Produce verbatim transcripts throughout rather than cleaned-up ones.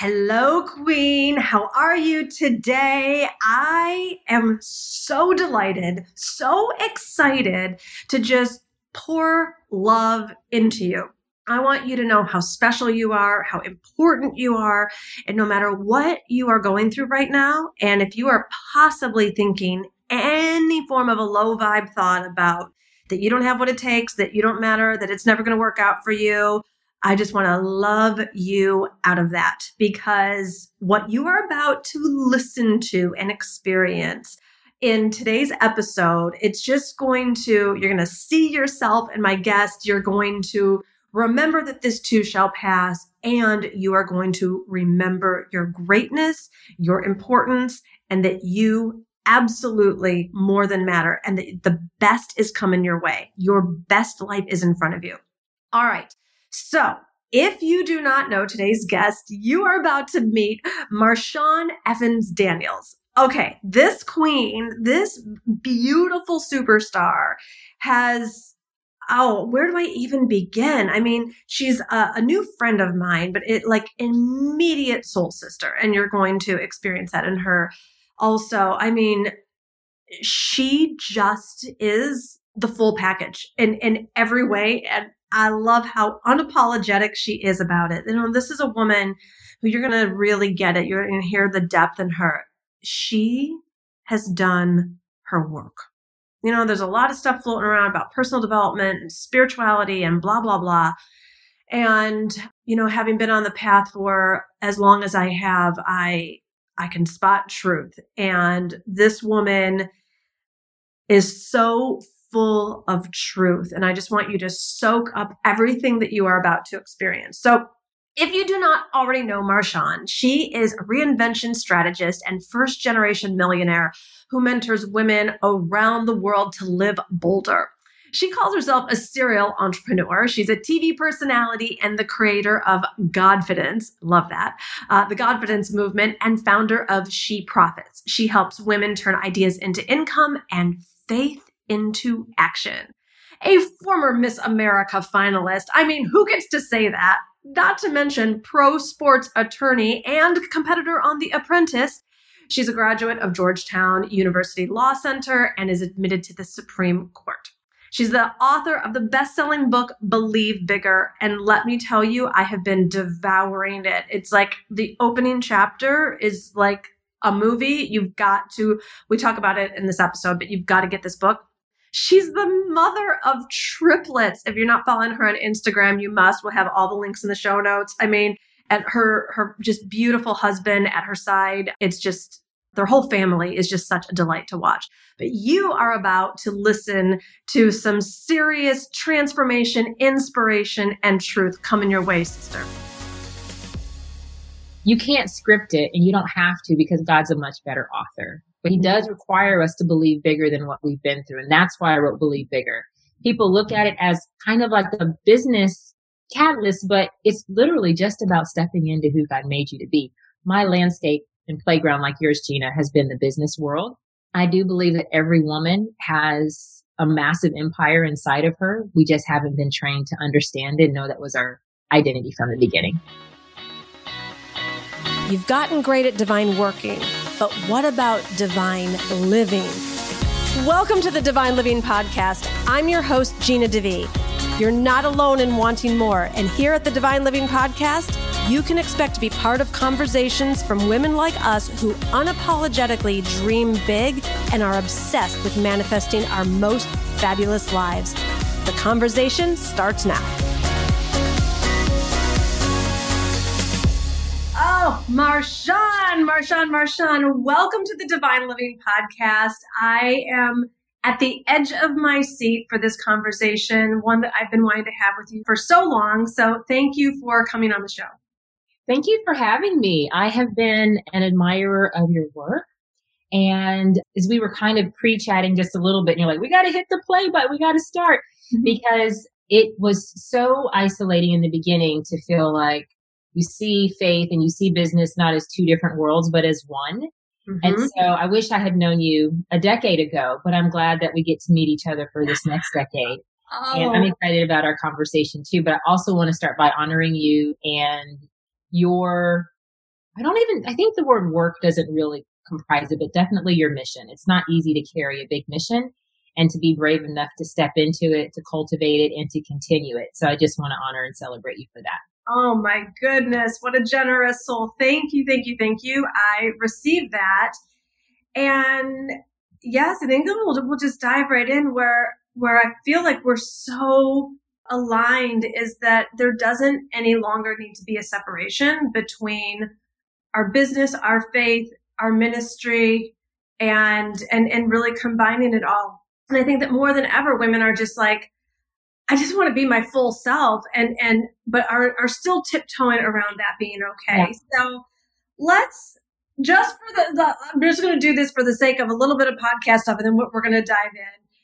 Hello, Queen. How are you today? I am so delighted, so excited to just pour love into you. I want you to know how special you are, how important you are, and no matter what you are going through right now, and if you are possibly thinking any form of a low vibe thought about that you don't have what it takes, that you don't matter, that it's never going to work out for you, I just want to love you out of that, because what you are about to listen to and experience in today's episode, it's just going to, you're going to see yourself and my guest. You're going to remember that this too shall pass, and you are going to remember your greatness, your importance, and that you absolutely more than matter, and that the best is coming your way. Your best life is in front of you. All right. So if you do not know today's guest, you are about to meet Marshawn Evans Daniels. Okay, this queen, this beautiful superstar has, oh, where do I even begin? I mean, she's a, a new friend of mine, but it like immediate soul sister, and you're going to experience that in her also. I mean, she just is the full package in, in every way. And I love how unapologetic she is about it. You know, this is a woman who you're going to really get it. You're going to hear the depth in her. She has done her work. You know, there's a lot of stuff floating around about personal development and spirituality and blah, blah, blah. And, you know, having been on the path for as long as I have, I, I can spot truth. And this woman is so full of truth. And I just want you to soak up everything that you are about to experience. So if you do not already know Marshawn, she is a reinvention strategist and first generation millionaire who mentors women around the world to live bolder. She calls herself a serial entrepreneur. She's a T V personality and the creator of Godfidence. Love that. Uh, the Godfidence movement, and founder of She Profits. She helps women turn ideas into income and faith into action. A former Miss America finalist. I mean, who gets to say that? Not to mention pro sports attorney and competitor on The Apprentice. She's a graduate of Georgetown University Law Center and is admitted to the Supreme Court. She's the author of the best-selling book, Believe Bigger. And let me tell you, I have been devouring it. It's like the opening chapter is like a movie. You've got to, we talk about it in this episode, but you've got to get this book. She's the mother of triplets. If you're not following her on Instagram, you must. We'll have all the links in the show notes. I mean, and her, her just beautiful husband at her side. It's just, their whole family is just such a delight to watch. But you are about to listen to some serious transformation, inspiration, and truth coming your way, sister. You can't script it, and you don't have to, because God's a much better author. But he does require us to believe bigger than what we've been through. And that's why I wrote Believe Bigger. People look at it as kind of like a business catalyst, but it's literally just about stepping into who God made you to be. My landscape and playground, like yours, Gina, has been the business world. I do believe that every woman has a massive empire inside of her. We just haven't been trained to understand it and know that was our identity from the beginning. You've gotten great at divine working, but what about divine living? Welcome to the Divine Living Podcast. I'm your host, Gina DeVee. You're not alone in wanting more. And here at the Divine Living Podcast, you can expect to be part of conversations from women like us who unapologetically dream big and are obsessed with manifesting our most fabulous lives. The conversation starts now. Oh, Marshawn, Marshawn, Marshawn, welcome to the Divine Living Podcast. I am at the edge of my seat for this conversation, one that I've been wanting to have with you for so long. So thank you for coming on the show. Thank you for having me. I have been an admirer of your work. And as we were kind of pre-chatting just a little bit, and you're like, we got to hit the play button. We got to start. Mm-hmm. Because it was so isolating in the beginning to feel like you see faith and you see business not as two different worlds, but as one. Mm-hmm. And so I wish I had known you a decade ago, but I'm glad that we get to meet each other for this next decade. Oh. And I'm excited about our conversation too, but I also want to start by honoring you and your I don't even, I think the word work doesn't really comprise it, but definitely your mission. It's not easy to carry a big mission and to be brave enough to step into it, to cultivate it, and to continue it. So I just want to honor and celebrate you for that. Oh my goodness. What a generous soul. Thank you. Thank you. Thank you. I received that. And yes, I think we'll, we'll just dive right in where, where I feel like we're so aligned is that there doesn't any longer need to be a separation between our business, our faith, our ministry, and, and, and really combining it all. And I think that more than ever, women are just like, I just want to be my full self and, and, but are, are still tiptoeing around that being okay. Yeah. So let's just for the, the, I'm just going to do this for the sake of a little bit of podcast stuff. And then we're going to dive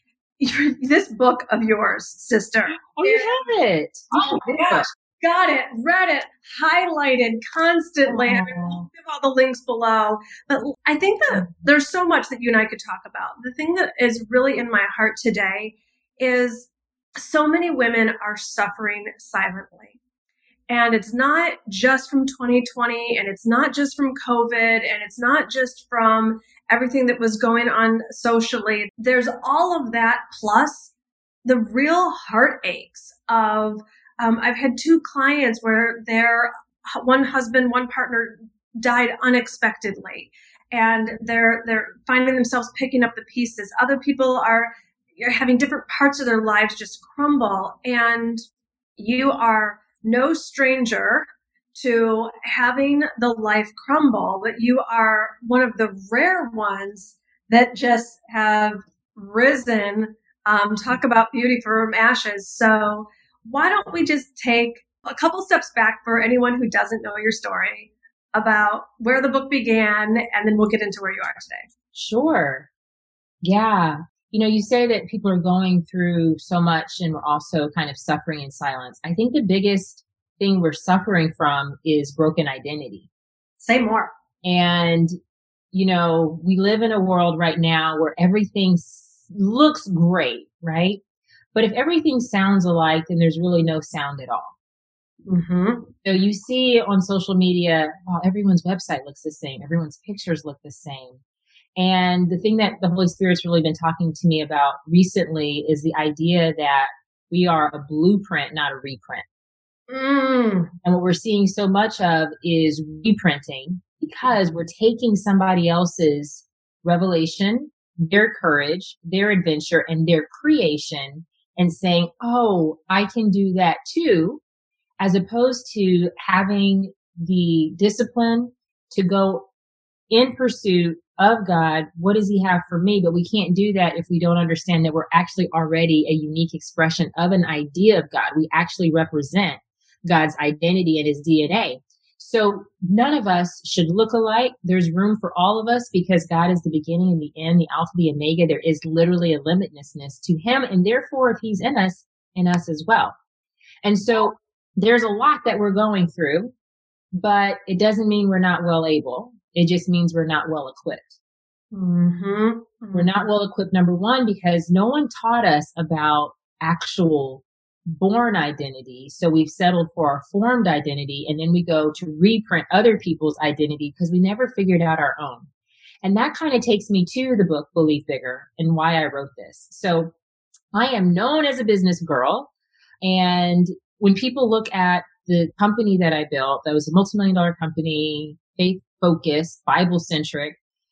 in. This book of yours, sister. Oh, you have it. Oh my gosh. Got it, read it, highlighted constantly. I mean, we'll give all the links below. But I think that there's so much that you and I could talk about. The thing that is really in my heart today is so many women are suffering silently. And it's not just from twenty twenty, and it's not just from COVID, and it's not just from everything that was going on socially. There's all of that plus the real heartaches of Um, I've had two clients where their one husband, one partner died unexpectedly, and they're they're finding themselves picking up the pieces. Other people are you're having different parts of their lives just crumble, and you are no stranger to having the life crumble, but you are one of the rare ones that just have risen. Um, talk about beauty from ashes. So why don't we just take a couple steps back for anyone who doesn't know your story about where the book began, and then we'll get into where you are today. Sure. Yeah. You know, you say that people are going through so much and we're also kind of suffering in silence. I think the biggest thing we're suffering from is broken identity. Say more. And, you know, we live in a world right now where everything looks great, right? But if everything sounds alike, then there's really no sound at all. Mm-hmm. So you see on social media, wow, everyone's website looks the same. Everyone's pictures look the same. And the thing that the Holy Spirit's really been talking to me about recently is the idea that we are a blueprint, not a reprint. Mm. And what we're seeing so much of is reprinting because we're taking somebody else's revelation, their courage, their adventure, and their creation and saying, oh, I can do that too, as opposed to having the discipline to go in pursuit of God. What does he have for me? But we can't do that if we don't understand that we're actually already a unique expression of an idea of God. We actually represent God's identity and his D N A. So none of us should look alike. There's room for all of us because God is the beginning and the end, the Alpha, the Omega. There is literally a limitlessness to him. And therefore, if he's in us, in us as well. And so there's a lot that we're going through, but it doesn't mean we're not well able. It just means we're not well equipped. Mm-hmm. We're not well equipped, number one, because no one taught us about actual born identity. So we've settled for our formed identity, and then we go to reprint other people's identity because we never figured out our own. And that kind of takes me to the book, Believe Bigger, and why I wrote this. So I am known as a business girl. And when people look at the company that I built, that was a multi-million dollar company, faith focused, Bible centric,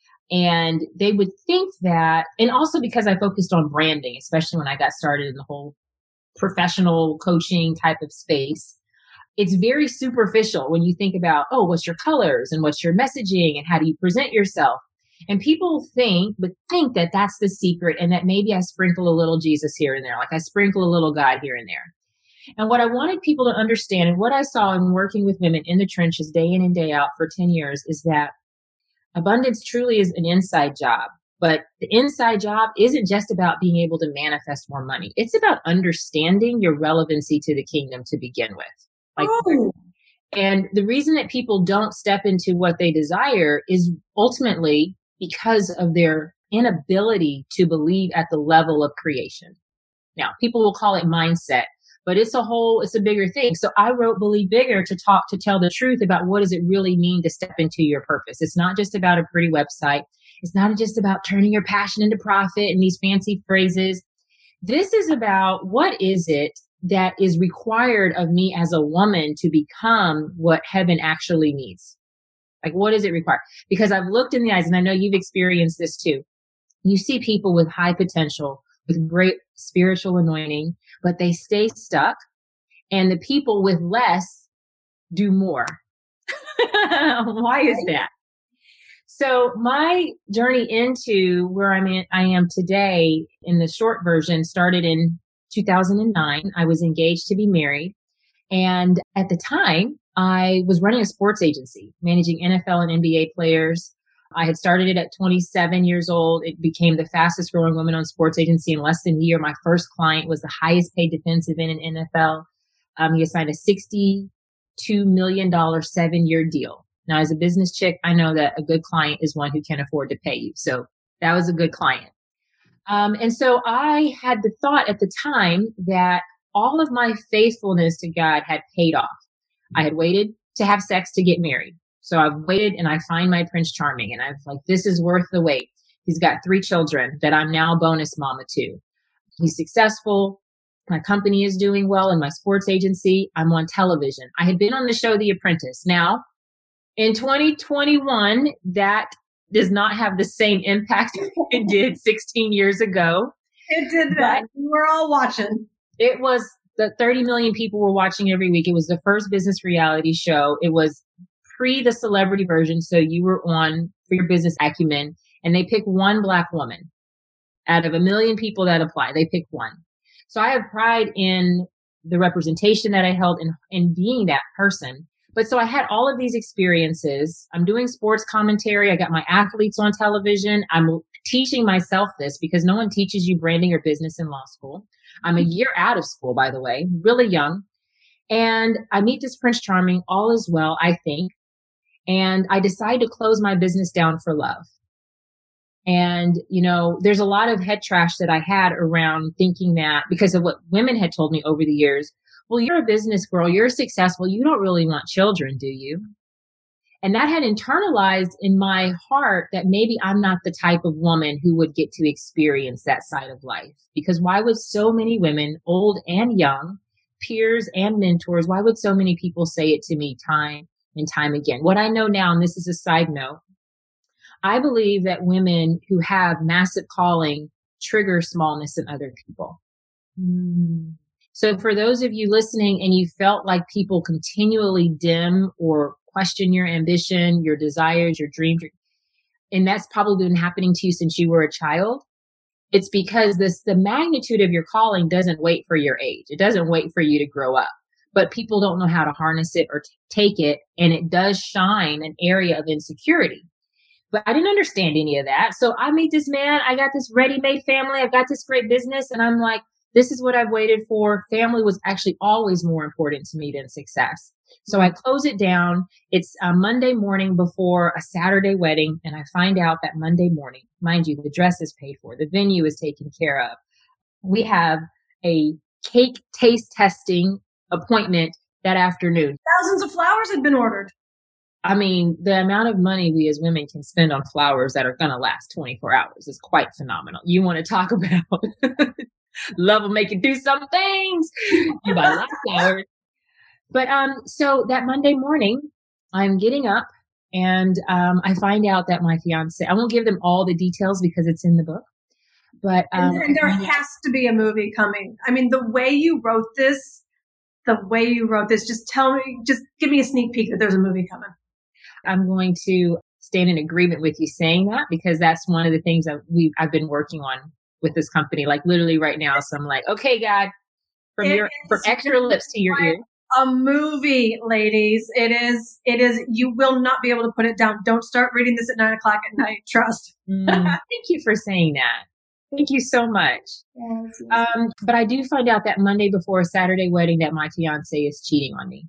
and they would think that, and also because I focused on branding, especially when I got started in the whole professional coaching type of space, it's very superficial when you think about, oh, what's your colors and what's your messaging and how do you present yourself? And people think, but think that that's the secret and that maybe I sprinkle a little Jesus here and there, like I sprinkle a little God here and there. And what I wanted people to understand and what I saw in working with women in the trenches day in and day out for ten years is that abundance truly is an inside job. But the inside job isn't just about being able to manifest more money. It's about understanding your relevancy to the kingdom to begin with. Like, oh. And the reason that people don't step into what they desire is ultimately because of their inability to believe at the level of creation. Now, people will call it mindset, but it's a whole, it's a bigger thing. So I wrote Believe Bigger to talk, to tell the truth about what does it really mean to step into your purpose. It's not just about a pretty website. It's not just about turning your passion into profit and these fancy phrases. This is about what is it that is required of me as a woman to become what heaven actually needs. Like, what does it require? Because I've looked in the eyes, and I know you've experienced this too. You see people with high potential, with great spiritual anointing, but they stay stuck. And the people with less do more. Why is that? So my journey into where I'm in, I am today in the short version started in two thousand nine. I was engaged to be married. And at the time, I was running a sports agency, managing N F L and N B A players. I had started it at twenty-seven years old. It became the fastest growing women-owned sports agency in less than a year. My first client was the highest paid defensive end in N F L. Um, he assigned a sixty-two million dollars seven-year deal. Now, as a business chick, I know that a good client is one who can afford to pay you. So that was a good client. Um, and so I had the thought at the time that all of my faithfulness to God had paid off. I had waited to have sex to get married. So I've waited and I find my Prince Charming and I've like, this is worth the wait. He's got three children that I'm now bonus mama to. He's successful. My company is doing well in my sports agency. I'm on television. I had been on the show The Apprentice. Now, in twenty twenty-one, that does not have the same impact it did sixteen years ago. It did that. We were all watching. It was the thirty million people were watching every week. It was the first business reality show. It was pre the celebrity version. So you were on for your business acumen and they picked one Black woman out of a million people that apply. They picked one. So I have pride in the representation that I held in, in being that person. But so I had all of these experiences. I'm doing sports commentary. I got my athletes on television. I'm teaching myself this because no one teaches you branding or business in law school. I'm a year out of school, by the way, really young. And I meet this Prince Charming, all is well, I think. And I decide to close my business down for love. And, you know, there's a lot of head trash that I had around thinking that because of what women had told me over the years. Well, you're a business girl. You're successful. You don't really want children, do you? And that had internalized in my heart that maybe I'm not the type of woman who would get to experience that side of life. Because why would so many women, old and young, peers and mentors, why would so many people say it to me time and time again? What I know now, and this is a side note, I believe that women who have massive calling trigger smallness in other people. Mm. So for those of you listening and you felt like people continually dim or question your ambition, your desires, your dreams, and that's probably been happening to you since you were a child, it's because this, the magnitude of your calling doesn't wait for your age. It doesn't wait for you to grow up, but people don't know how to harness it or t- take it. And it does shine an area of insecurity. But I didn't understand any of that. So I meet this man. I got this ready-made family. I've got this great business. And I'm like, this is what I've waited for. Family was actually always more important to me than success. So I close it down. It's a Monday morning before a Saturday wedding. And I find out that Monday morning, mind you, the dress is paid for. The venue is taken care of. We have a cake taste testing appointment that afternoon. Thousands of flowers had been ordered. I mean, the amount of money we as women can spend on flowers that are going to last twenty-four hours is quite phenomenal. You want to talk about love will make you do some things. You buy a lot of flowers. But um, so that Monday morning, I'm getting up and um, I find out that my fiance, I won't give them all the details because it's in the book. But um, and, and there has to be a movie coming. I mean, the way you wrote this, the way you wrote this, just tell me, just give me a sneak peek that there's a movie coming. I'm going to stand in agreement with you saying that because that's one of the things that we I've been working on with this company, like literally right now. So I'm like, okay, God, from it your from extra lips to your ear. A movie, ladies. It is. It is. You will not be able to put it down. Don't start reading this at nine o'clock at night. Trust. mm, thank you for saying that. Thank you so much. Yes, yes. Um, but I do find out that Monday before a Saturday wedding that my fiance is cheating on me.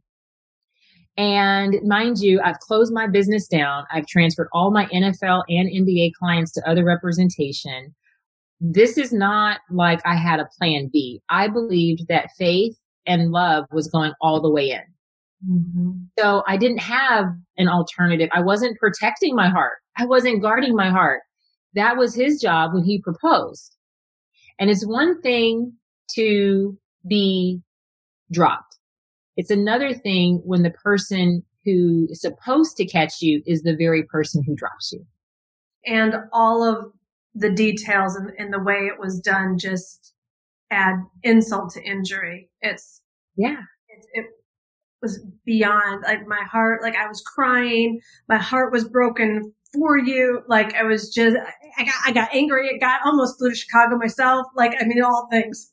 And mind you, I've closed my business down. I've transferred all my N F L and N B A clients to other representation. This is not like I had a plan B. I believed that faith and love was going all the way in. Mm-hmm. So I didn't have an alternative. I wasn't protecting my heart. I wasn't guarding my heart. That was his job when he proposed. And it's one thing to be dropped. It's another thing when the person who is supposed to catch you is the very person who drops you. And all of the details and, and the way it was done just add insult to injury. It's, yeah, it, it was beyond, like, my heart, like, I was crying. My heart was broken for you. Like, I was just, I got, I got angry. I got almost flew to Chicago myself. Like, I mean, all things.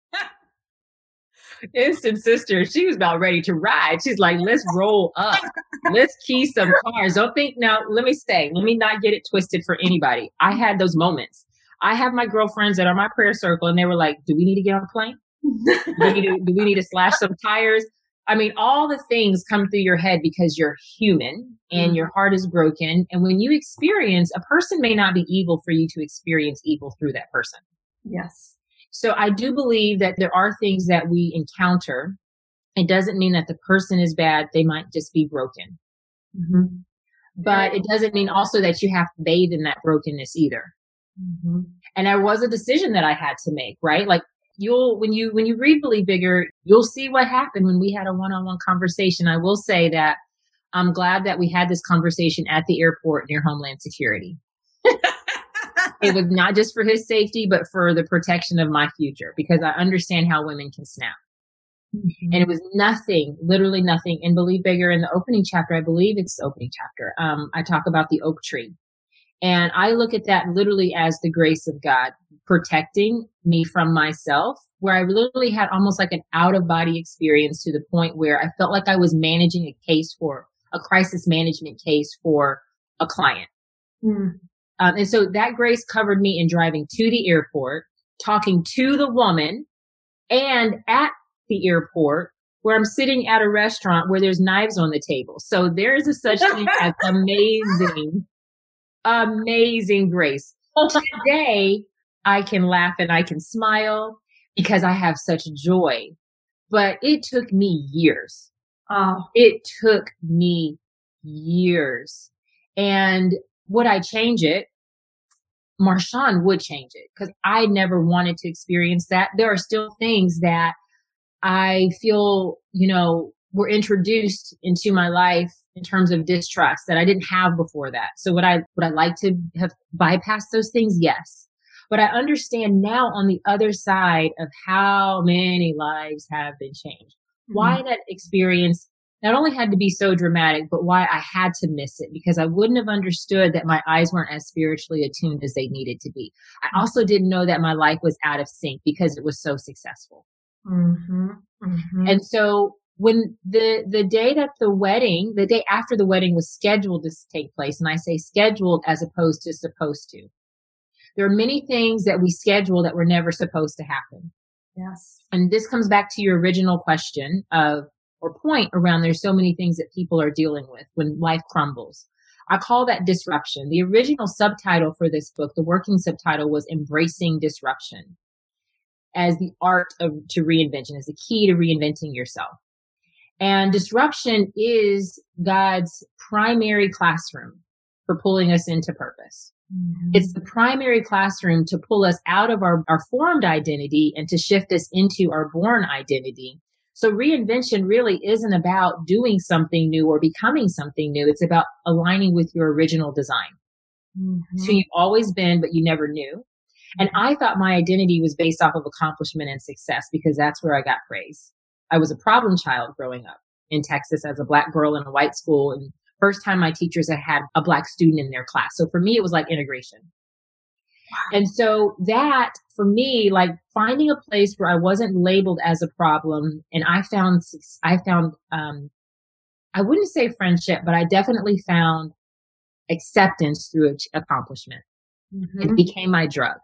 Instant sister, she was about ready to ride. She's like, let's roll up. Let's key some cars. Don't think, now, let me stay. Let me not get it twisted for anybody. I had those moments. I have my girlfriends that are my prayer circle, and they were like, do we need to get on a plane? do, we need to, do we need to slash some tires? I mean, all the things come through your head because you're human and mm-hmm. your heart is broken. And when you experience, a person may not be evil for you to experience evil through that person. Yes. So I do believe that there are things that we encounter. It doesn't mean that the person is bad. They might just be broken. Mm-hmm. But it doesn't mean also that you have to bathe in that brokenness either. Mm-hmm. And there was a decision that I had to make, right? Like you'll, when you, when you read Believe Bigger, you'll see what happened when we had a one-on-one conversation. I will say that I'm glad that we had this conversation at the airport near Homeland Security. It was not just for his safety, but for the protection of my future, because I understand how women can snap. Mm-hmm. And it was nothing, literally nothing. In Believe Bigger, in the opening chapter, I believe it's the opening chapter, um, I talk about the oak tree. And I look at that literally as the grace of God protecting me from myself, where I literally had almost like an out of body experience to the point where I felt like I was managing a case for a crisis management case for a client. Mm. Um, and so that grace covered me in driving to the airport, talking to the woman, and at the airport where I'm sitting at a restaurant where there's knives on the table. So there's a such thing as amazing, amazing grace. Today, I can laugh and I can smile because I have such joy, but it took me years. Oh. It took me years. And would I change it? Marshawn would change it because I never wanted to experience that. There are still things that I feel, you know, were introduced into my life in terms of distrust that I didn't have before that. So would I, would I like to have bypassed those things? Yes. But I understand now on the other side of how many lives have been changed. Mm-hmm. Why that experience not only had to be so dramatic, but why I had to miss it, because I wouldn't have understood that my eyes weren't as spiritually attuned as they needed to be. I also didn't know that my life was out of sync because it was so successful. Mm-hmm. Mm-hmm. And so when the, the day that the wedding, the day after the wedding was scheduled to take place, and I say scheduled as opposed to supposed to, there are many things that we schedule that were never supposed to happen. Yes. And this comes back to your original question of, or point around there's so many things that people are dealing with when life crumbles. I call that disruption. The original subtitle for this book, the working subtitle, was Embracing Disruption as the art of to reinvention, as the key to reinventing yourself. And disruption is God's primary classroom for pulling us into purpose. Mm-hmm. It's the primary classroom to pull us out of our, our formed identity and to shift us into our born identity. So reinvention really isn't about doing something new or becoming something new. It's about aligning with your original design. Mm-hmm. So you've always been, but you never knew. And I thought my identity was based off of accomplishment and success because that's where I got praise. I was a problem child growing up in Texas as a Black girl in a white school. And first time my teachers had had a Black student in their class. So for me, it was like integration. Wow. And so that for me, like finding a place where I wasn't labeled as a problem. And I found, I found, um, I wouldn't say friendship, but I definitely found acceptance through accomplishment. Mm-hmm. It became my drug.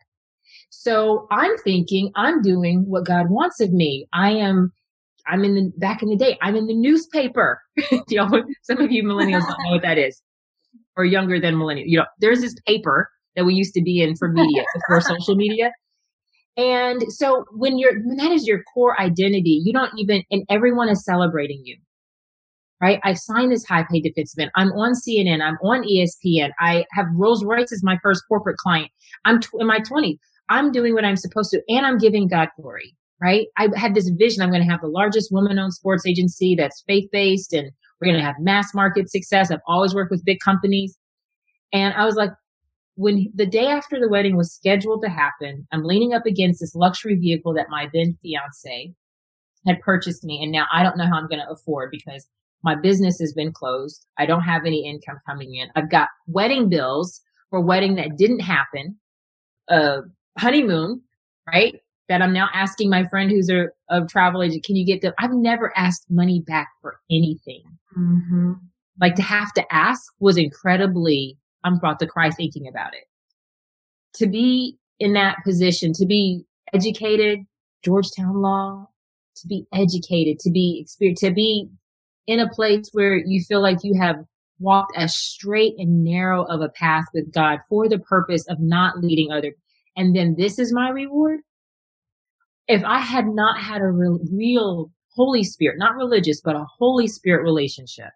So I'm thinking I'm doing what God wants of me. I am, I'm in the, back in the day, I'm in the newspaper. You know, some of you millennials don't know what that is, or younger than millennials. You know, there's this paper that we used to be in for media, for social media. And so when you're, when that is your core identity, you don't even, and everyone is celebrating you, right? I signed this high paid defense event. I'm on C N N. I'm on E S P N. I have Rolls Royce as my first corporate client. I'm t- in my twenties. I'm doing what I'm supposed to, and I'm giving God glory, right? I had this vision. I'm going to have the largest woman-owned sports agency that's faith-based, and we're going to have mass market success. I've always worked with big companies. And I was like, when the day after the wedding was scheduled to happen, I'm leaning up against this luxury vehicle that my then fiance had purchased me. And now I don't know how I'm going to afford because my business has been closed. I don't have any income coming in. I've got wedding bills for a wedding that didn't happen, a honeymoon, right? That I'm now asking my friend who's a, a travel agent, can you get them? I've never asked money back for anything. Mm-hmm. Like to have to ask was incredibly, I'm brought to cry thinking about it. To be in that position, to be educated, Georgetown law, to be educated, to be experienced, to be in a place where you feel like you have walked as straight and narrow of a path with God for the purpose of not leading others. And then this is my reward. If I had not had a real, real Holy Spirit, not religious, but a Holy Spirit relationship,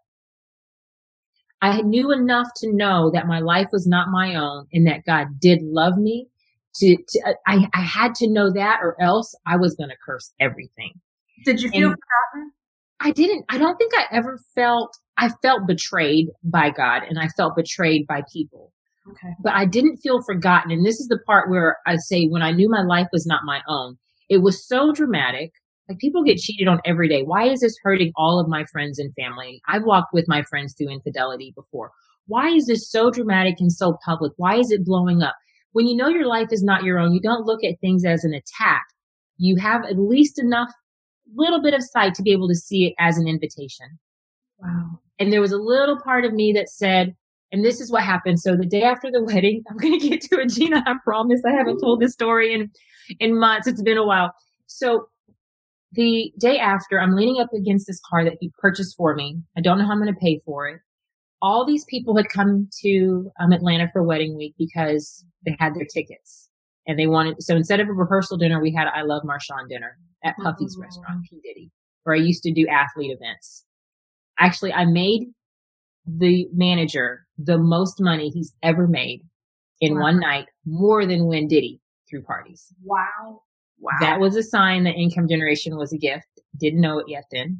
I knew enough to know that my life was not my own and that God did love me. To, to I, I had to know that, or else I was going to curse everything. Did you feel and forgotten? I didn't. I don't think I ever felt. I felt betrayed by God, and I felt betrayed by people. Okay. But I didn't feel forgotten. And this is the part where I say, when I knew my life was not my own, it was so dramatic. Like, people get cheated on every day. Why is this hurting all of my friends and family? I've walked with my friends through infidelity before. Why is this so dramatic and so public? Why is it blowing up? When you know your life is not your own, you don't look at things as an attack. You have at least enough little bit of sight to be able to see it as an invitation. Wow. And there was a little part of me that said, and this is what happened. So the day after the wedding, I'm going to get to it, Gina. I promise I haven't told this story in, in months. It's been a while. So the day after, I'm leaning up against this car that he purchased for me. I don't know how I'm going to pay for it. All these people had come to um, Atlanta for wedding week because they had their tickets. And they wanted, so instead of a rehearsal dinner, we had a I Love Marshawn dinner at Puffy's Oh. restaurant, P. Diddy, where I used to do athlete events. Actually, I made the manager the most money he's ever made in Wow. one night, more than when Diddy threw parties. Wow. Wow. That was a sign that income generation was a gift. Didn't know it yet then.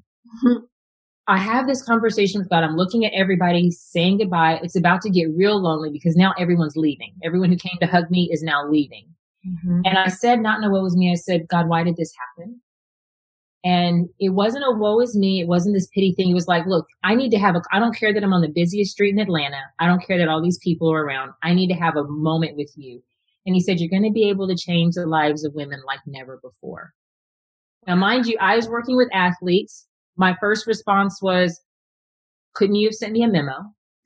I have this conversation with God. I'm looking at everybody saying goodbye. It's about to get real lonely because now everyone's leaving. Everyone who came to hug me is now leaving. Mm-hmm. And I said, not know what was me. I said, God, why did this happen? And it wasn't a woe is me. It wasn't this pity thing. It was like, look, I need to have a, I don't care that I'm on the busiest street in Atlanta. I don't care that all these people are around. I need to have a moment with you. And he said, you're going to be able to change the lives of women like never before. Now, mind you, I was working with athletes. My first response was, couldn't you have sent me a memo?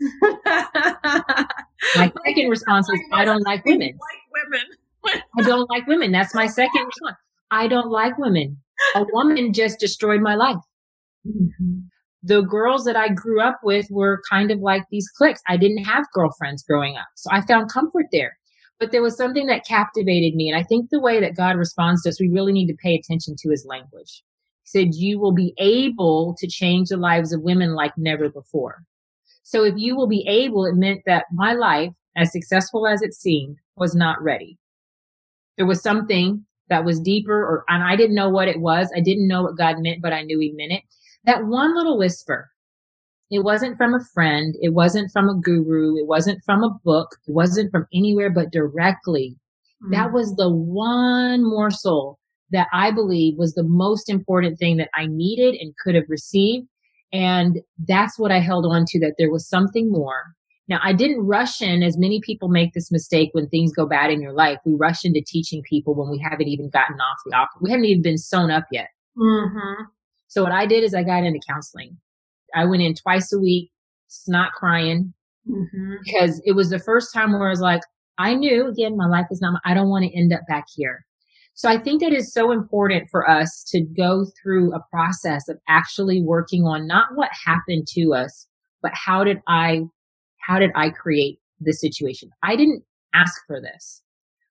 My second response is, I don't like women. Like women. I don't like women. That's my second response. I don't like women. A woman just destroyed my life. Mm-hmm. The girls that I grew up with were kind of like these cliques. I didn't have girlfriends growing up, so I found comfort there. But there was something that captivated me. And I think the way that God responds to us, we really need to pay attention to his language. He said, you will be able to change the lives of women like never before. So if you will be able, it meant that my life, as successful as it seemed, was not ready. There was something that was deeper, or, and I didn't know what it was. I didn't know what God meant, but I knew he meant it. That one little whisper, it wasn't from a friend. It wasn't from a guru. It wasn't from a book. It wasn't from anywhere, but directly. Mm-hmm. That was the one morsel that I believe was the most important thing that I needed and could have received. And that's what I held on to, that there was something more. Now, I didn't rush in, as many people make this mistake when things go bad in your life. We rush into teaching people when we haven't even gotten off the op. We haven't even been sewn up yet. Mm-hmm. So what I did is I got into counseling. I went in twice a week, snot crying, mm-hmm. because it was the first time where I was like, I knew, again, my life is not, my, I don't want to end up back here. So I think that is so important for us to go through a process of actually working on not what happened to us, but how did I, how did I create this situation? I didn't ask for this.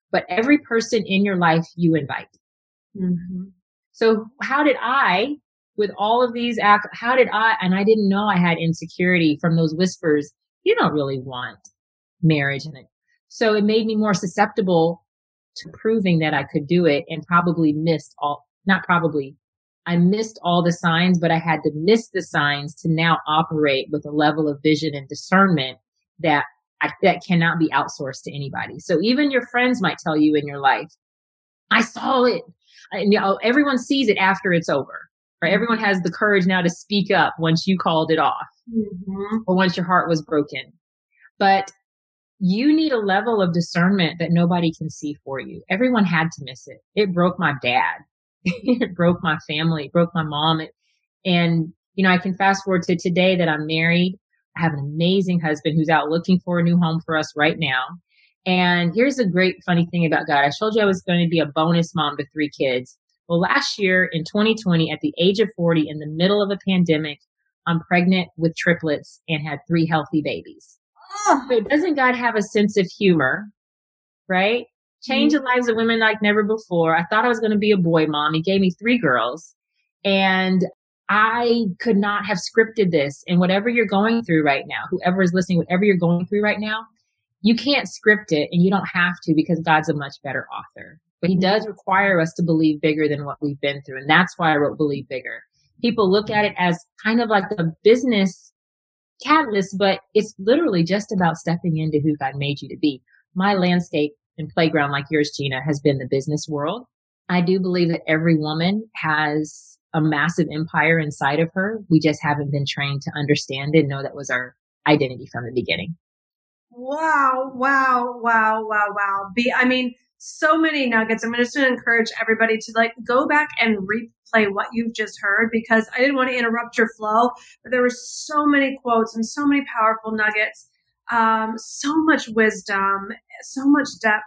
but every person in your life you invite. Mm-hmm. So how did I, with all of these, act, how did I, and I didn't know I had insecurity from those whispers. You don't really want marriage in it. So it made me more susceptible to proving that I could do it, and probably missed all, not probably, I missed all the signs, but I had to miss the signs to now operate with a level of vision and discernment that I, that cannot be outsourced to anybody. So even your friends might tell you in your life, I saw it. And, you know, everyone sees it after it's over, right? Everyone has the courage now to speak up once you called it off, Mm-hmm. or once your heart was broken. But you need a level of discernment that nobody can see for you. Everyone had to miss it. It broke my dad. It broke my family. It broke my mom. It, and, you know, I can fast forward to today that I'm married. I have an amazing husband who's out looking for a new home for us right now. And here's the great funny thing about God. I told you I was going to be a bonus mom to three kids. Well, last year in twenty twenty, at the age of forty, in the middle of a pandemic, I'm pregnant with triplets and had three healthy babies. Oh. So doesn't God have a sense of humor, right? Change the lives of women like never before. I thought I was going to be a boy mom. He gave me three girls, and I could not have scripted this. And whatever you're going through right now, whoever is listening, whatever you're going through right now, you can't script it, and you don't have to, because God's a much better author. But he does require us to believe bigger than what we've been through. And that's why I wrote Believe Bigger. People look at it as kind of like a business catalyst, but it's literally just about stepping into who God made you to be. My landscape and playground, like yours, Gina, has been the business world. I do believe that every woman has a massive empire inside of her. We just haven't been trained to understand it and know that was our identity from the beginning. Wow, wow, wow, wow, wow. Be, I mean, so many nuggets. I'm just going to encourage everybody to like go back and replay what you've just heard, because I didn't want to interrupt your flow, but there were so many quotes and so many powerful nuggets, um, so much wisdom, so much depth.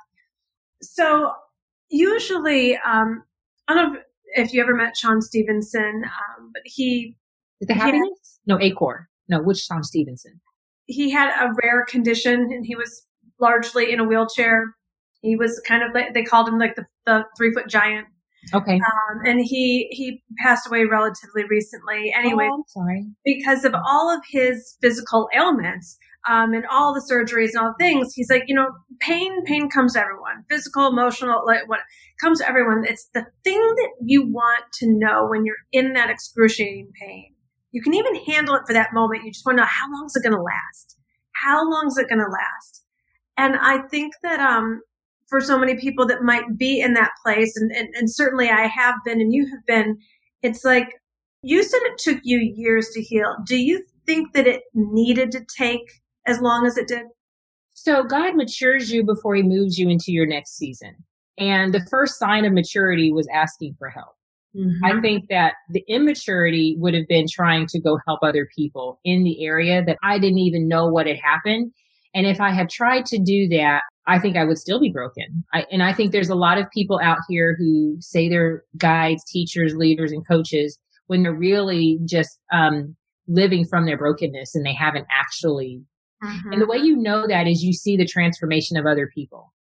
So usually, um, I don't know if, if you ever met Sean Stevenson, um, but he... Is it Happiness? No, Acor. No, which Sean Stevenson? He had a rare condition, and he was largely in a wheelchair. He was kind of like, they called him like the, the three foot giant. Okay. Um, and he, he passed away relatively recently. Anyway, oh, I'm sorry. Because of all of his physical ailments, um, and all the surgeries and all the things, he's like, you know, pain, pain comes to everyone. Physical, emotional, like what comes to everyone. It's the thing that you want to know when you're in that excruciating pain. You can even handle it for that moment. You just want to know, how long is it going to last? How long is it going to last? And I think that, um, for so many people that might be in that place, and, and, and certainly I have been and you have been, it's like, you said it took you years to heal. Do you think that it needed to take as long as it did? So God matures you before he moves you into your next season. And the first sign of maturity was asking for help. Mm-hmm. I think that the immaturity would have been trying to go help other people in the area that I didn't even know what had happened. And if I had tried to do that, I think I would still be broken. I, and I think there's a lot of people out here who say they're guides, teachers, leaders, and coaches when they're really just um, living from their brokenness, and they haven't actually. Mm-hmm. And the way you know that is you see the transformation of other people.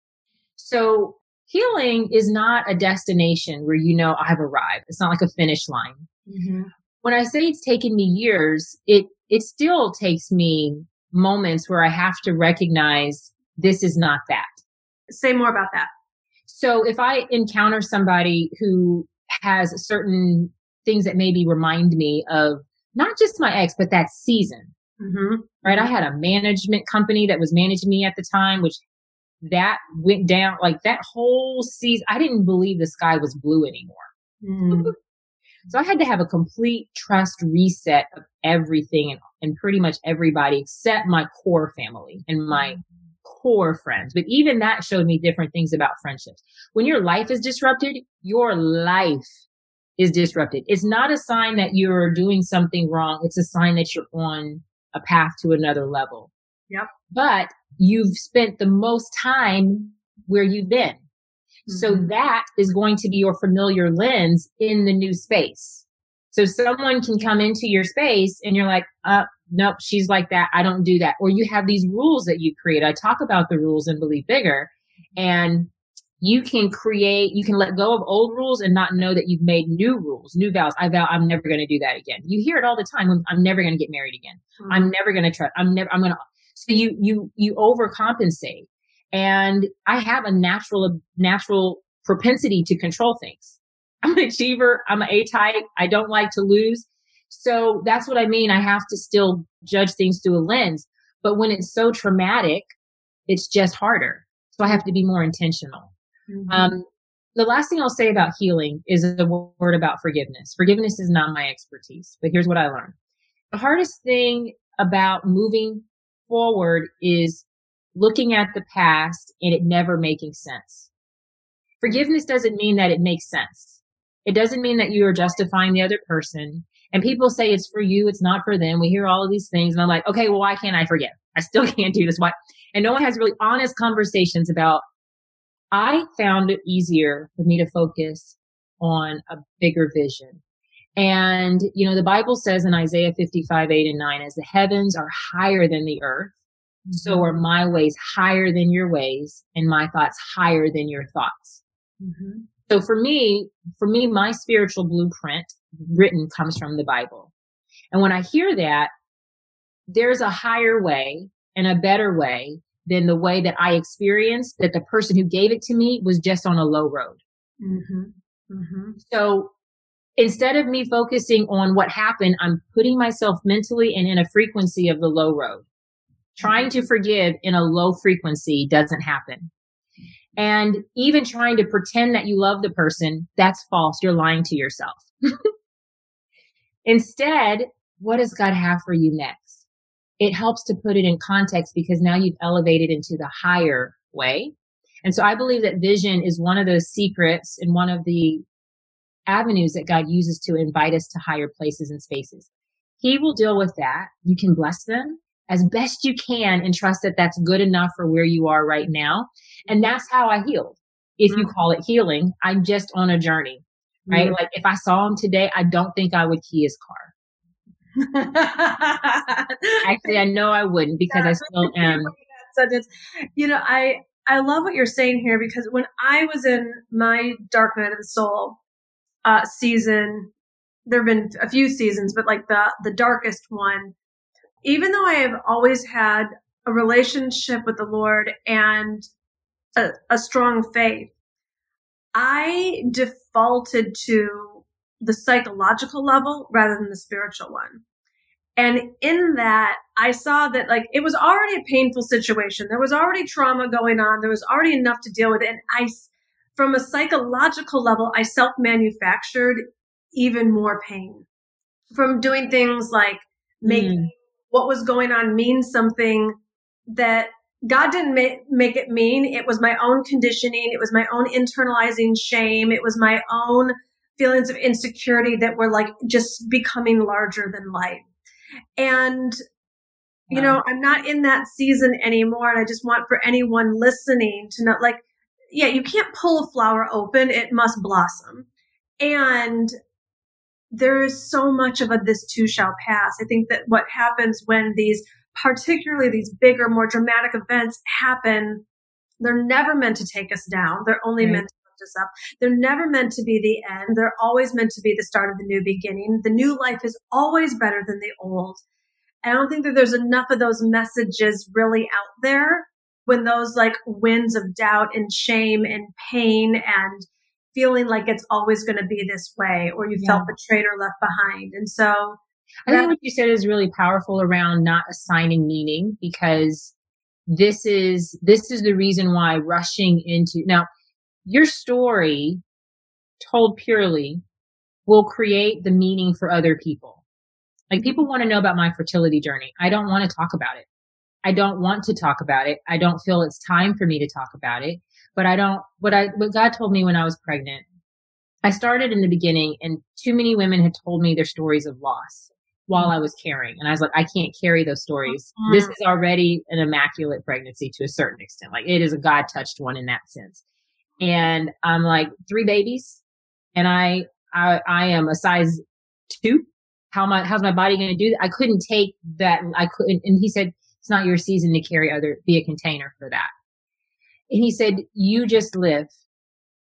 So healing is not a destination where you know I've arrived. It's not like a finish line. Mm-hmm. When I say it's taken me years, it it still takes me moments where I have to recognize this is not that. Say more about that. So if I encounter somebody who has certain things that maybe remind me of not just my ex, but that season, mm-hmm. right? I had a management company that was managing me at the time, which that went down like that whole season. I didn't believe the sky was blue anymore. Mm. So I had to have a complete trust reset of everything and, and pretty much everybody except my core family and my core friends. But even that showed me different things about friendships. When your life is disrupted, your life is disrupted. It's not a sign that you're doing something wrong. It's a sign that you're on a path to another level. Yep. But you've spent the most time where you've been. Mm-hmm. So that is going to be your familiar lens in the new space. So someone can come into your space and you're like, uh, nope, she's like that. I don't do that. Or you have these rules that you create. I talk about the rules in Believe Bigger. And you can create, you can let go of old rules and not know that you've made new rules, new vows. I vow I'm never going to do that again. You hear it all the time. I'm never going to get married again. Mm-hmm. I'm never going to try. I'm never, I'm going to, so you, you, you overcompensate. And I have a natural, natural propensity to control things. I'm an achiever. I'm an A-type. I don't like to lose. So that's what I mean. I have to still judge things through a lens. But when it's so traumatic, it's just harder. So I have to be more intentional. Mm-hmm. Um, the last thing I'll say about healing is a word about forgiveness. Forgiveness is not my expertise, but here's what I learned. The hardest thing about moving forward is looking at the past and it never making sense. Forgiveness doesn't mean that it makes sense. It doesn't mean that you are justifying the other person. And people say it's for you, it's not for them. We hear all of these things and I'm like, okay, well, why can't I forgive? I still can't do this. Why? And no one has really honest conversations about, I found it easier for me to focus on a bigger vision. And, you know, the Bible says in Isaiah fifty-five, eight and nine, as the heavens are higher than the earth, mm-hmm. so are my ways higher than your ways and my thoughts higher than your thoughts. Mm-hmm. So for me, for me, my spiritual blueprint written comes from the Bible. And when I hear that, there's a higher way and a better way than the way that I experienced that the person who gave it to me was just on a low road. Mm-hmm. Mm-hmm. So instead of me focusing on what happened, I'm putting myself mentally and in a frequency of the low road. Trying to forgive in a low frequency doesn't happen. And even trying to pretend that you love the person, that's false. You're lying to yourself. Instead, what does God have for you next? It helps to put it in context because now you've elevated into the higher way. And so I believe that vision is one of those secrets and one of the avenues that God uses to invite us to higher places and spaces. He will deal with that. You can bless them as best you can and trust that that's good enough for where you are right now. And that's how I healed. If you call it healing, I'm just on a journey, right? Mm-hmm. Like if I saw him today, I don't think I would key his car. Actually, I know I wouldn't because I still am. You know, I, I love what you're saying here because when I was in my dark night of the soul uh, season, there have been a few seasons, but like the, the darkest one, even though I have always had a relationship with the Lord and a, a strong faith, I defaulted to the psychological level rather than the spiritual one. And in that, I saw that like it was already a painful situation. There was already trauma going on. There was already enough to deal with. And I, from a psychological level, I self-manufactured even more pain from doing things like making mm. what was going on mean something that God didn't make, make it mean. It was my own conditioning. It was my own internalizing shame. It was my own feelings of insecurity that were like just becoming larger than life. And, you wow. know, I'm not in that season anymore. And I just want for anyone listening to know, like, yeah, you can't pull a flower open. It must blossom. And there is so much of a this too shall pass. I think that what happens when these, particularly these bigger, more dramatic events happen, they're never meant to take us down. They're only right. meant to lift us up. They're never meant to be the end. They're always meant to be the start of the new beginning. The new life is always better than the old. And I don't think that there's enough of those messages really out there when those like winds of doubt and shame and pain and feeling like it's always going to be this way, or you yeah. felt betrayed or left behind. And so I think what you said is really powerful around not assigning meaning, because this is, this is the reason why rushing into, now your story told purely will create the meaning for other people. Like people want to know about my fertility journey. I don't want to talk about it. I don't want to talk about it. I don't feel it's time for me to talk about it, but I don't, what I, what God told me when I was pregnant, I started in the beginning and too many women had told me their stories of loss while I was carrying. And I was like, I can't carry those stories. Mm-hmm. This is already an immaculate pregnancy to a certain extent. Like it is a God touched one in that sense. And I'm like three babies and I, I, I am a size two. How am I, how's my body going to do that? I couldn't take that. I couldn't. And he said, it's not your season to carry other, be a container for that. And he said, you just live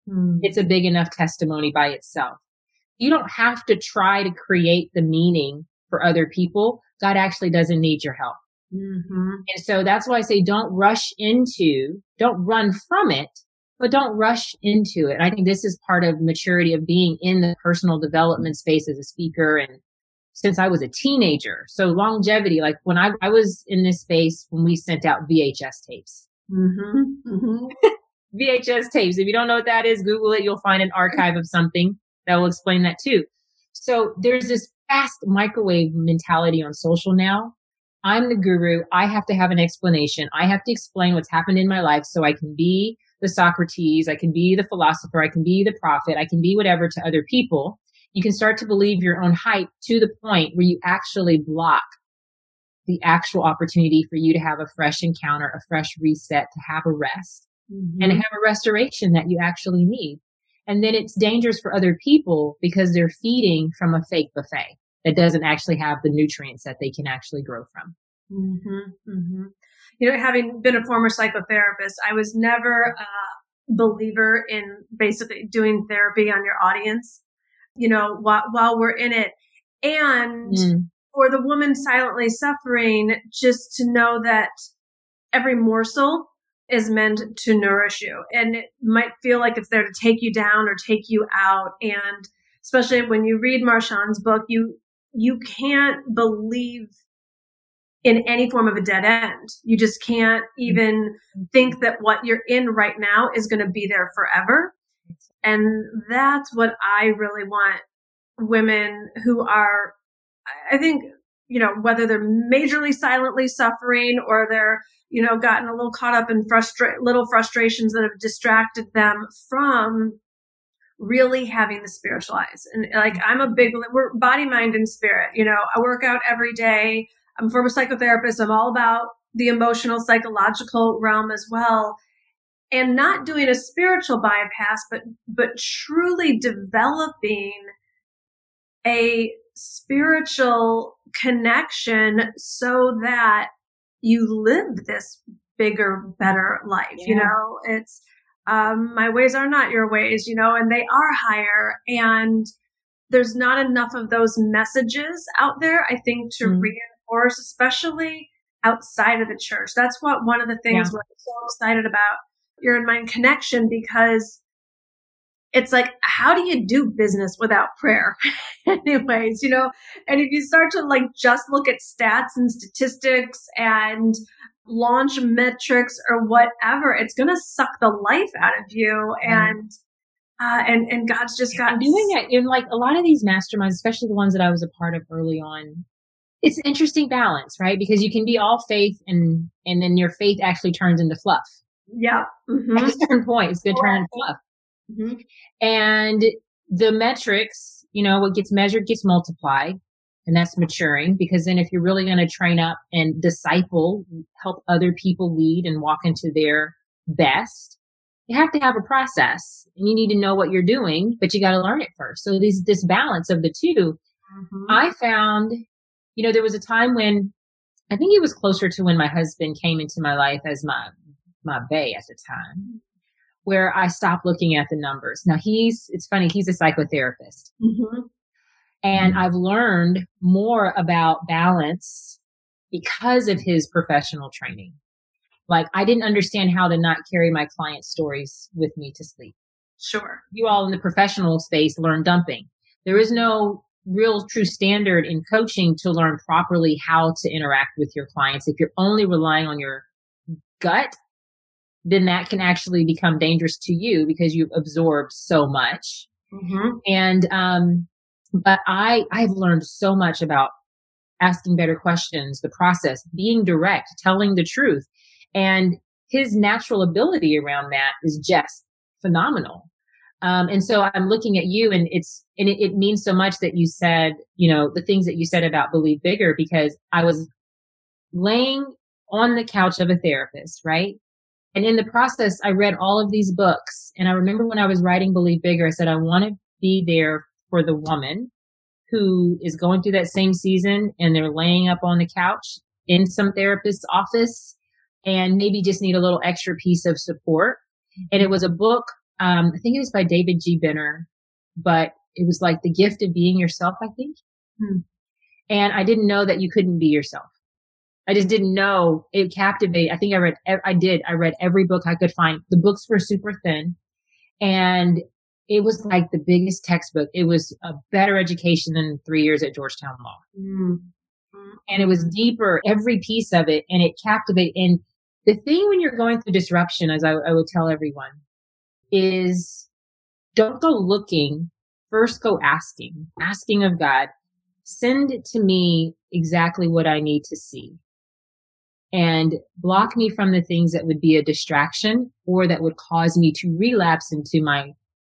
mm. it's a big enough testimony by itself. You don't have to try to create the meaning for other people. God actually doesn't need your help. Mm-hmm. And so that's why I say don't rush into, don't run from it, but don't rush into it. And I think this is part of maturity of being in the personal development space as a speaker. And since I was a teenager, so longevity, like when I, I was in this space when we sent out V H S tapes. Mm-hmm. Mm-hmm. V H S tapes. If you don't know what that is, Google it. You'll find an archive of something that will explain that too. So there's this fast microwave mentality on social now. I'm the guru. I have to have an explanation. I have to explain what's happened in my life so I can be the Socrates. I can be the philosopher. I can be the prophet. I can be whatever to other people. You can start to believe your own hype to the point where you actually block the actual opportunity for you to have a fresh encounter, a fresh reset, to have a rest mm-hmm. and have a restoration that you actually need. And then it's dangerous for other people because they're feeding from a fake buffet that doesn't actually have the nutrients that they can actually grow from. Mm-hmm, mm-hmm. You know, having been a former psychotherapist, I was never a believer in basically doing therapy on your audience, you know, while, while we're in it. And mm. for the woman silently suffering, just to know that every morsel is meant to nourish you. And it might feel like it's there to take you down or take you out. And especially when you read Marshawn's book, you you can't believe in any form of a dead end. You just can't even think that what you're in right now is going to be there forever. And that's what I really want women who are, I think, you know, whether they're majorly silently suffering or they're, you know, gotten a little caught up in frustra- little frustrations that have distracted them from really having the spiritual eyes. And like, I'm a big, we're body, mind, and spirit. You know, I work out every day. I'm a former psychotherapist. I'm all about the emotional, psychological realm as well. And not doing a spiritual bypass, but, but truly developing a spiritual connection so that you live this bigger, better life. Yeah. You know, it's, um, my ways are not your ways, you know, and they are higher. And there's not enough of those messages out there, I think, to mm. reinforce, especially outside of the church. That's what one of the things yeah. we're so excited about Your In Mind Connection, because it's like, how do you do business without prayer? Anyways, you know, and if you start to like just look at stats and statistics and launch metrics or whatever, it's going to suck the life out of you. And, uh, and, and God's just got doing it in like a lot of these masterminds, especially the ones that I was a part of early on. It's an interesting balance, right? Because you can be all faith and, and then your faith actually turns into fluff. Yeah. Mm-hmm. At a certain point, it's going to turn into fluff. Mm-hmm. And the metrics, you know, what gets measured gets multiplied, and that's maturing, because then if you're really going to train up and disciple, help other people lead and walk into their best, you have to have a process and you need to know what you're doing, but you got to learn it first. So this, this balance of the two, mm-hmm. I found, you know, there was a time when I think it was closer to when my husband came into my life as my, my bae at the time, where I stopped looking at the numbers. Now he's, it's funny, he's a psychotherapist. Mm-hmm. And mm-hmm. I've learned more about balance because of his professional training. Like, I didn't understand how to not carry my client stories with me to sleep. Sure. You all in the professional space learn dumping. There is no real true standard in coaching to learn properly how to interact with your clients. If you're only relying on your gut, then that can actually become dangerous to you because you've absorbed so much. Mm-hmm. And, um, but I, I've learned so much about asking better questions, the process, being direct, telling the truth. And his natural ability around that is just phenomenal. Um, and so I'm looking at you, and it's, and it, it means so much that you said, you know, the things that you said about Believe Bigger, because I was laying on the couch of a therapist, right? And in the process, I read all of these books. And I remember when I was writing Believe Bigger, I said, I want to be there for the woman who is going through that same season and they're laying up on the couch in some therapist's office and maybe just need a little extra piece of support. And it was a book Um, I think it was by David G. Benner, but it was like the gift of being yourself, I think. Hmm. And I didn't know that you couldn't be yourself. I just didn't know. It captivated. I think I read, I did. I read every book I could find. The books were super thin, and it was like the biggest textbook. It was a better education than three years at Georgetown Law. Mm. And it was deeper, every piece of it, and it captivated. And the thing when you're going through disruption, as I, I would tell everyone, is don't go looking. First, go asking, asking of God, send it to me exactly what I need to see. And block me from the things that would be a distraction or that would cause me to relapse into my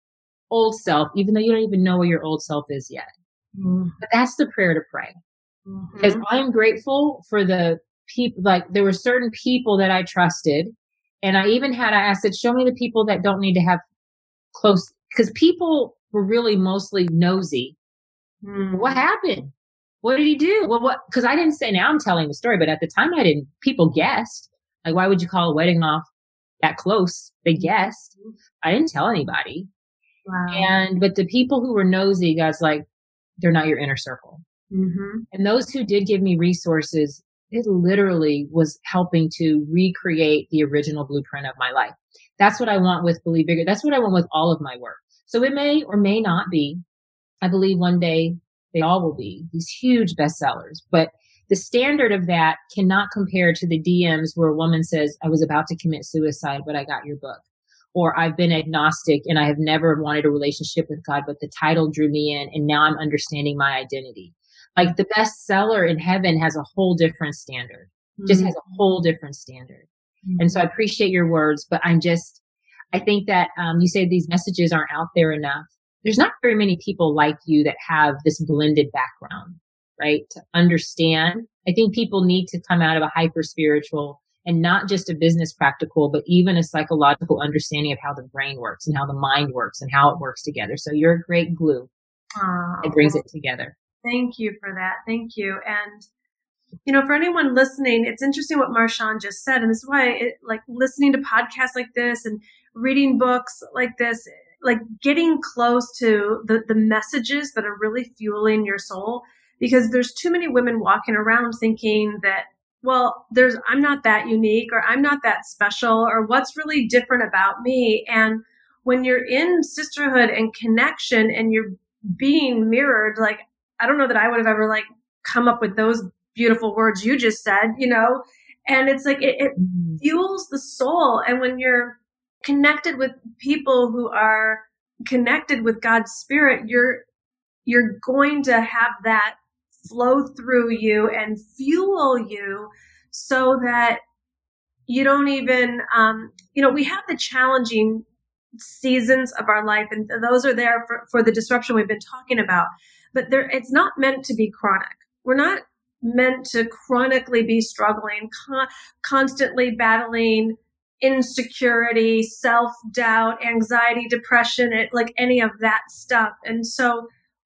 old self, even though you don't even know where your old self is yet. Mm-hmm. But that's the prayer to pray. Mm-hmm. Because I'm grateful for the people, like there were certain people that I trusted. And I even had, I said, show me the people that don't need to have close, because people were really mostly nosy. Mm-hmm. What happened? What did he do? Well, what, cause I didn't say, now I'm telling the story, but at the time I didn't, people guessed. Like, why would you call a wedding off that close? They guessed. I didn't tell anybody. Wow. And, but the people who were nosy, God's like, they're not your inner circle. Mm-hmm. And those who did give me resources, it literally was helping to recreate the original blueprint of my life. That's what I want with Believe Bigger. That's what I want with all of my work. So it may or may not be. I believe one day they all will be these huge bestsellers, but the standard of that cannot compare to the D Ms where a woman says, I was about to commit suicide, but I got your book. Or I've been agnostic and I have never wanted a relationship with God, but the title drew me in and now I'm understanding my identity. Like the bestseller in heaven has a whole different standard, mm-hmm. just has a whole different standard. Mm-hmm. And so I appreciate your words, but I'm just, I think that um, you say these messages aren't out there enough. There's not very many people like you that have this blended background, right? To understand. I think people need to come out of a hyper spiritual and not just a business practical, but even a psychological understanding of how the brain works and how the mind works and how it works together. So you're a great glue. Oh, it brings it together. Thank you for that. Thank you. And, you know, for anyone listening, it's interesting what Marshawn just said. And this is why it, like listening to podcasts like this and reading books like this, like getting close to the, the messages that are really fueling your soul, because there's too many women walking around thinking that, well, there's, I'm not that unique or I'm not that special or what's really different about me. And when you're in sisterhood and connection and you're being mirrored, like, I don't know that I would have ever like come up with those beautiful words you just said, you know, and it's like, it, it fuels the soul. And when you're connected with people who are connected with God's spirit, you're, you're going to have that flow through you and fuel you so that you don't even, um, you know, we have the challenging seasons of our life and those are there for, for the disruption we've been talking about, but there, it's not meant to be chronic. We're not meant to chronically be struggling, con- constantly battling insecurity, self-doubt, anxiety, depression, it, like any of that stuff. And so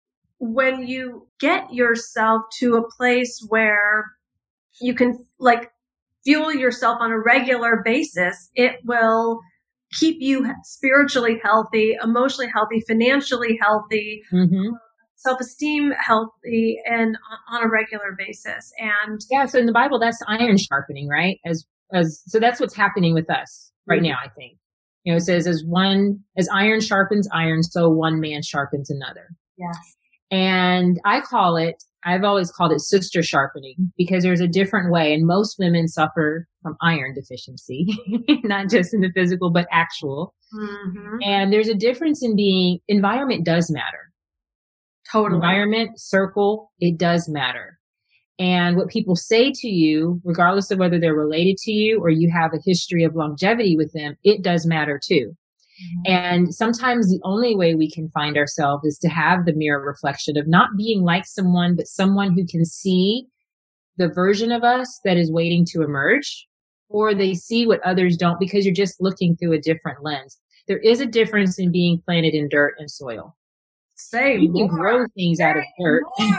when you get yourself to a place where you can like fuel yourself on a regular basis, it will keep you spiritually healthy, emotionally healthy, financially healthy, mm-hmm. self-esteem healthy, and on a regular basis. And yeah, so in the Bible, that's iron sharpening, right? As as so that's what's happening with us right mm-hmm. now, I think. You know, it says as one as iron sharpens iron, so one man sharpens another. Yes. And I call it, I've always called it sister sharpening because there's a different way. And most women suffer from iron deficiency, not just in the physical, but actual. Mm-hmm. And there's a difference in being, environment does matter. Totally. Environment, circle, it does matter. And what people say to you, regardless of whether they're related to you or you have a history of longevity with them, it does matter too. Mm-hmm. And sometimes the only way we can find ourselves is to have the mirror reflection of not being like someone, but someone who can see the version of us that is waiting to emerge, or they see what others don't because you're just looking through a different lens. There is a difference in being planted in dirt and soil. Say you more. can grow things Say out of dirt.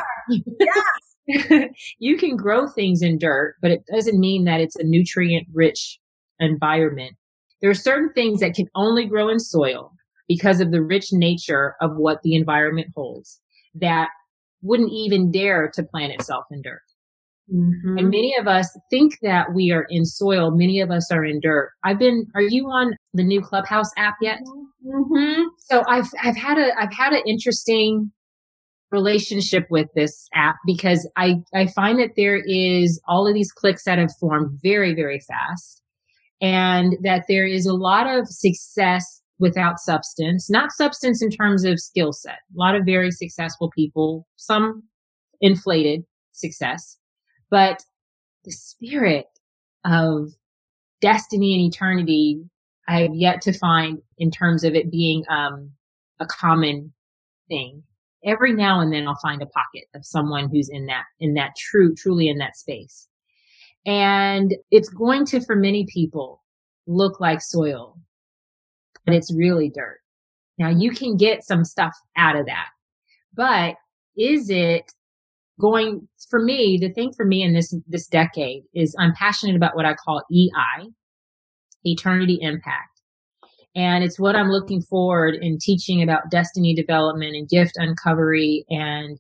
Yes. You can grow things in dirt, but it doesn't mean that it's a nutrient rich environment. There are certain things that can only grow in soil. because of the rich nature of what the environment holds that wouldn't even dare to plant itself in dirt. Mm-hmm. And many of us think that we are in soil. Many of us are in dirt. I've been, are you on the new Clubhouse app yet? Mm-hmm. So I've, I've had a, I've had an interesting relationship with this app because I, I find that there is all of these cliques that have formed very, very fast, and that there is a lot of success without substance, not substance in terms of skill set. A lot of very successful people, some inflated success, but the spirit of destiny and eternity, I have yet to find in terms of it being um, a common thing. Every now and then I'll find a pocket of someone who's in that, in that true, truly in that space. And it's going to, for many people, look like soil, but it's really dirt. Now you can get some stuff out of that, but is it going, for me, the thing for me in this, this decade is I'm passionate about what I call E I, eternity impact. And it's what I'm looking forward in teaching about destiny development and gift uncovery and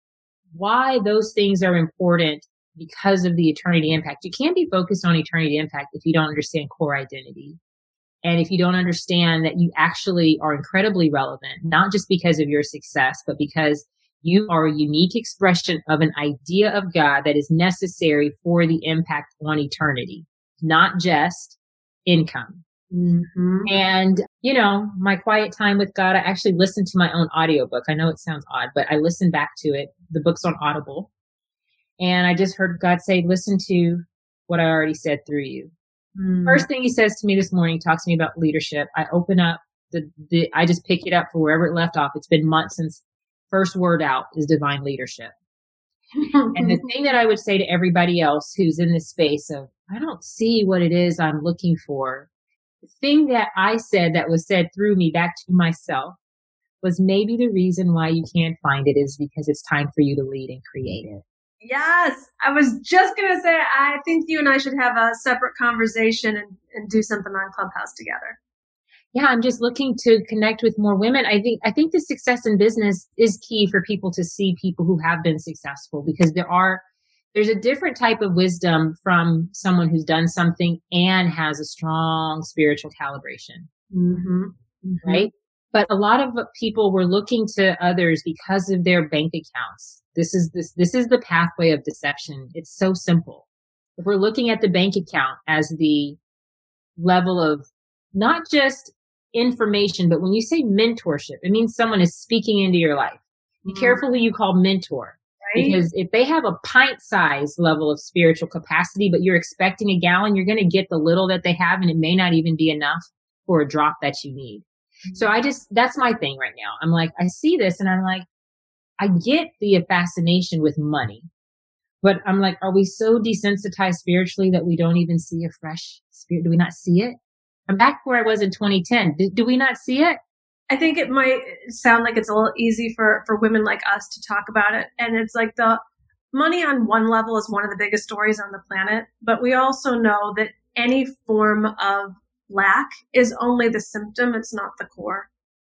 why those things are important because of the eternity impact. You can't be focused on eternity impact if you don't understand core identity. And if you don't understand that you actually are incredibly relevant, not just because of your success, but because you are a unique expression of an idea of God that is necessary for the impact on eternity, not just income. Mm-hmm. And, you know, my quiet time with God, I actually listened to my own audiobook. I know it sounds odd, but I listened back to it. The book's on Audible. And I just heard God say, listen to what I already said through you. Mm. First thing he says to me this morning, he talks to me about leadership. I open up the, the, I just pick it up for wherever it left off. It's been months since first word out is divine leadership. And the thing that I would say to everybody else who's in this space of, I don't see what it is I'm looking for. The thing that I said that was said through me back to myself was maybe the reason why you can't find it is because it's time for you to lead and create it. Yes. I was just going to say, I think you and I should have a separate conversation and, and do something on Clubhouse together. Yeah, I'm just looking to connect with more women. I think, I think the success in business is key for people to see people who have been successful, because there are, there's a different type of wisdom from someone who's done something and has a strong spiritual calibration. Mm-hmm. Mm-hmm. Right? But a lot of people were looking to others because of their bank accounts. This is this, this is the pathway of deception. It's so simple. If we're looking at the bank account as the level of not just information, but when you say mentorship, it means someone is speaking into your life. Be mm-hmm. careful who you call mentor. Right? Because if they have a pint size level of spiritual capacity, but you're expecting a gallon, you're going to get the little that they have, and it may not even be enough for a drop that you need. Mm-hmm. So I just, that's my thing right now. I'm like, I see this and I'm like, I get the fascination with money, but I'm like, are we so desensitized spiritually that we don't even see a fresh spirit? Do we not see it? I'm back where I was in twenty ten. Do, do we not see it? I think it might sound like it's a little easy for, for women like us to talk about it. And it's like the money on one level is one of the biggest stories on the planet. But we also know that any form of lack is only the symptom. It's not the core.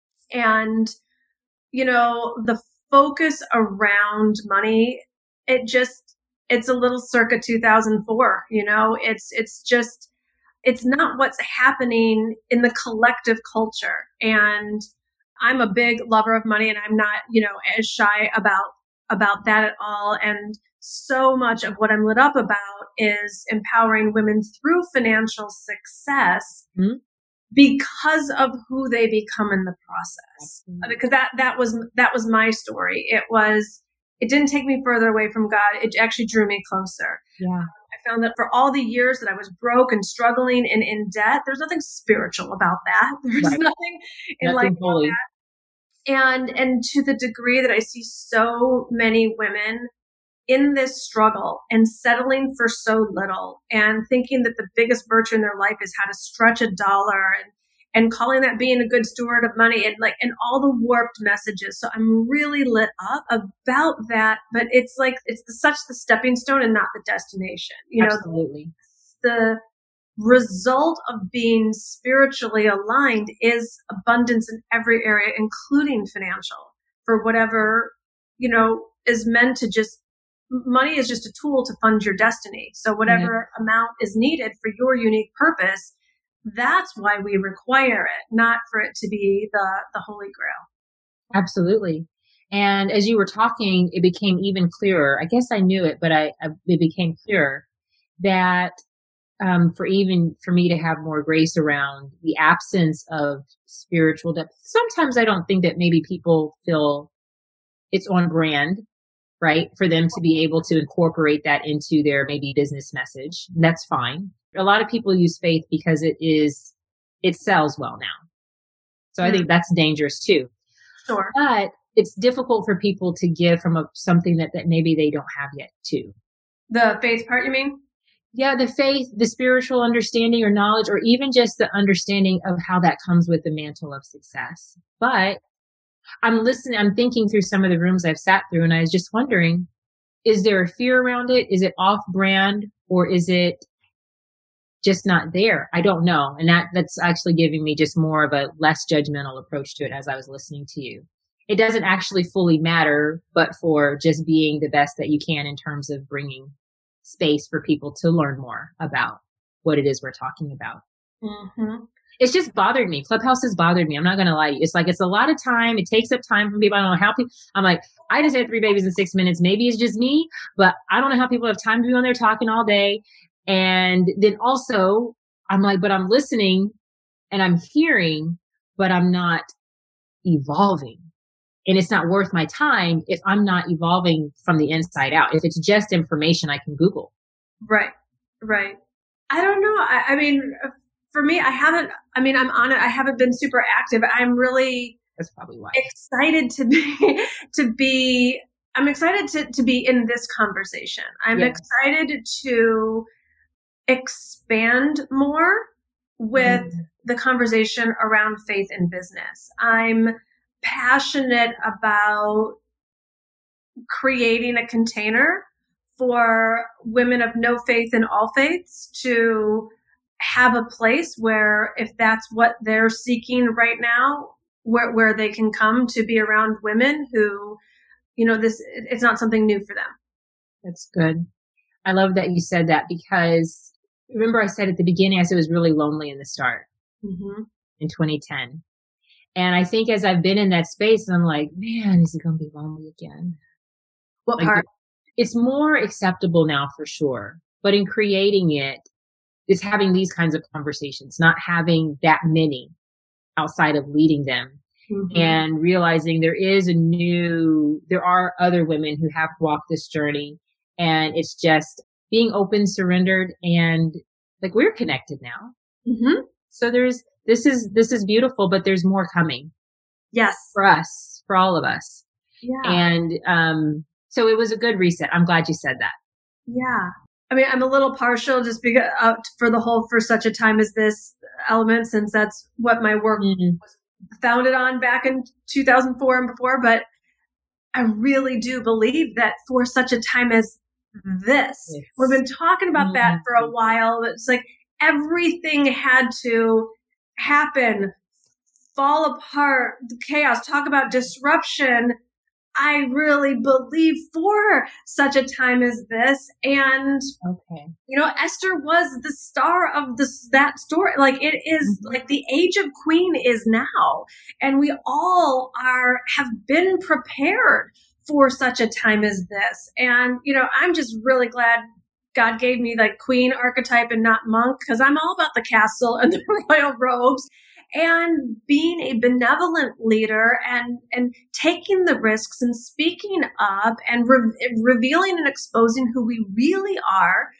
And, you know, the focus around money, it just, it's a little circa two thousand four, you know, it's, it's just, it's not what's happening in the collective culture. And I'm a big lover of money, and I'm not, you know, as shy about, about that at all. And so much of what I'm lit up about is empowering women through financial success mm-hmm. because of who they become in the process. Mm-hmm. Because that, that was, that was my story. It was, it didn't take me further away from God. It actually drew me closer. Yeah. I found that for all the years that I was broke and struggling and in debt, there's nothing spiritual about that. There's right. nothing in life about that. And, and to the degree that I see so many women in this struggle and settling for so little and thinking that the biggest virtue in their life is how to stretch a dollar and, and calling that being a good steward of money and like, and all the warped messages. So I'm really lit up about that, but it's like, it's the, such the stepping stone and not the destination, you know, Absolutely. the, result of being spiritually aligned is abundance in every area, including financial, for whatever, you know, is meant to just, money is just a tool to fund your destiny. So whatever yeah. amount is needed for your unique purpose, that's why we require it, not for it to be the, the holy grail. Absolutely. And as you were talking, it became even clearer. I guess I knew it, but I, I it became clearer that um, for even for me to have more grace around the absence of spiritual depth. Sometimes I don't think that maybe people feel it's on brand, right? For them to be able to incorporate that into their maybe business message. That's fine. A lot of people use faith because it is, it sells well now. So mm-hmm. I think that's dangerous too. Sure. But it's difficult for people to give from a, something that, that maybe they don't have yet too. The faith part, you mean? Yeah, the faith, the spiritual understanding or knowledge, or even just the understanding of how that comes with the mantle of success. But I'm listening, I'm thinking through some of the rooms I've sat through, and I was just wondering, is there a fear around it? Is it off brand, or is it just not there? I don't know. And that, that's actually giving me just more of a less judgmental approach to it as I was listening to you. It doesn't actually fully matter, but for just being the best that you can in terms of bringing space for people to learn more about what it is we're talking about. Mm-hmm. It's just bothered me. Clubhouse has bothered me. I'm not going to lie to you. It's like, it's a lot of time. It takes up time from people. I don't know how people, I'm like, I just had three babies in six minutes. Maybe it's just me, but I don't know how people have time to be on there talking all day. And then also I'm like, but I'm listening and I'm hearing, but I'm not evolving. And it's not worth my time if I'm not evolving from the inside out. If it's just information I can Google. Right. Right. I don't know. I, I mean, for me, I haven't, I mean, I'm on it. I haven't been super active. I'm really That's probably why. excited to be, to be, I'm excited to, to be in this conversation. I'm yes. excited to expand more with mm. the conversation around faith in business. I'm passionate about creating a container for women of no faith in all faiths to have a place where, if that's what they're seeking right now, where, where they can come to be around women who, you know, this, it's not something new for them. That's good. I love that you said that, because remember I said at the beginning, I said it was really lonely in the start mm-hmm. in twenty ten. And I think as I've been in that space, I'm like, man, is it going to be lonely again? What like, part? It's more acceptable now for sure. But in creating it, it's having these kinds of conversations, not having that many outside of leading them mm-hmm. and realizing there is a new, there are other women who have walked this journey, and it's just being open, surrendered, and like we're connected now. Mm-hmm. So there's, this is, this is beautiful, but there's more coming. Yes. For us, for all of us. Yeah. And, um, so it was a good reset. I'm glad you said that. Yeah. I mean, I'm a little partial just because uh, for the whole for such a time as this element, since that's what my work mm-hmm. was founded on back in two thousand four and before. But I really do believe that for such a time as this, yes. we've been talking about mm-hmm. that for a while. It's like everything had to happen, fall apart, the chaos, talk about disruption. I really believe for such a time as this. And, okay. you know, Esther was the star of this, that story. Like it is mm-hmm. like the age of queen is now. And we all are, have been prepared for such a time as this. And, you know, I'm just really glad God gave me like queen archetype and not monk, because I'm all about the castle and the royal robes. And being a benevolent leader and, and taking the risks and speaking up and re- revealing and exposing who we really are.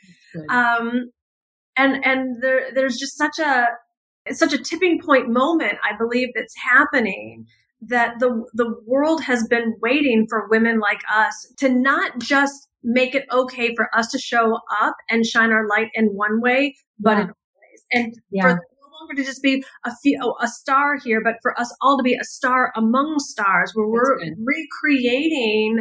Um, and, and there, there's just such a, such a tipping point moment, I believe, that's happening, that the, the world has been waiting for women like us to not just make it okay for us to show up and shine our light in one way, but yeah. in other ways. And yeah. for to just be a few, oh, a star here, but for us all to be a star among stars, where we're recreating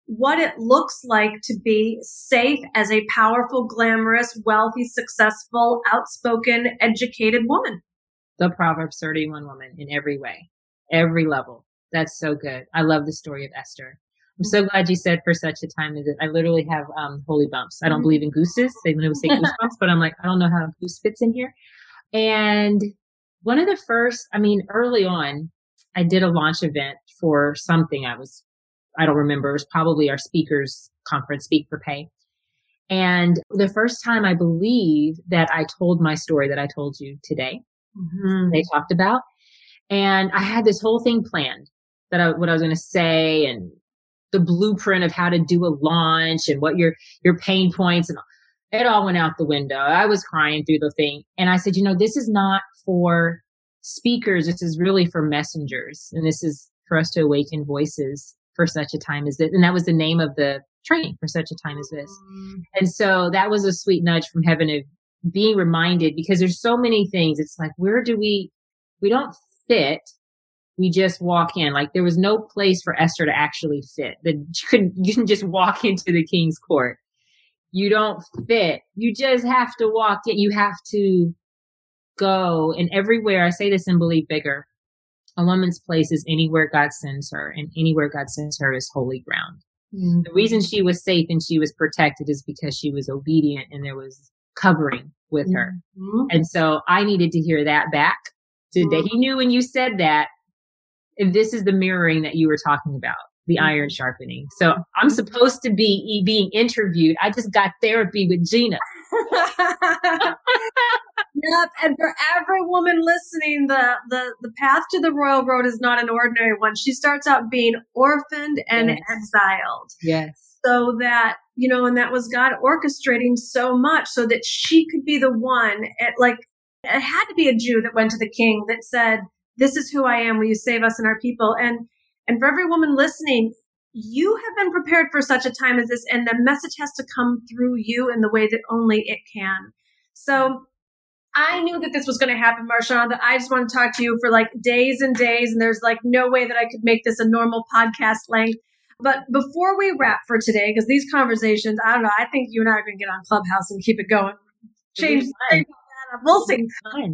what it looks like to be safe as a powerful, glamorous, wealthy, successful, outspoken, educated woman. The Proverbs thirty-one woman in every way, every level. That's so good. I love the story of Esther. I'm so glad you said for such a time as it. I literally have um, holy bumps. I don't believe in gooses. They would say goosebumps, but I'm like, I don't know how a goose fits in here. And one of the first, I mean, early on, I did a launch event for something. I was, I don't remember. It was probably our speakers conference, Speak for Pay. And the first time I believe that I told my story that I told you today, mm-hmm. they talked about, and I had this whole thing planned that I, what I was going to say and the blueprint of how to do a launch and what your, your pain points, and it all went out the window. I was crying through the thing. And I said, you know, this is not for speakers. This is really for messengers. And this is for us to awaken voices for such a time as this. And that was the name of the training, for such a time as this. And so that was a sweet nudge from heaven of being reminded, because there's so many things. It's like, where do we, we don't fit. We just walk in. Like there was no place for Esther to actually fit. That you couldn't, you can just walk into the king's court. You don't fit. You just have to walk in. You have to go. And everywhere, I say this in Believe Bigger, a woman's place is anywhere God sends her, and anywhere God sends her is holy ground. Mm-hmm. The reason she was safe and she was protected is because she was obedient and there was covering with mm-hmm. her. And so I needed to hear that back today. Mm-hmm. He knew when you said that. And this is the mirroring that you were talking about, the iron sharpening. So I'm supposed to be being interviewed. I just got therapy with Gina. Yep. And for every woman listening, the, the, the path to the royal road is not an ordinary one. She starts out being orphaned and yes. exiled. Yes. So that, you know, and that was God orchestrating so much so that she could be the one. It, like, it had to be a Jew that went to the king that said, this is who I am. Will you save us and our people? And, and for every woman listening, you have been prepared for such a time as this, and the message has to come through you in the way that only it can. So I knew that this was going to happen, Marshawn, that I just want to talk to you for like days and days. And there's like no way that I could make this a normal podcast length. But before we wrap for today, because these conversations, I don't know, I think you and I are going to get on Clubhouse and keep it going. Change. We'll see.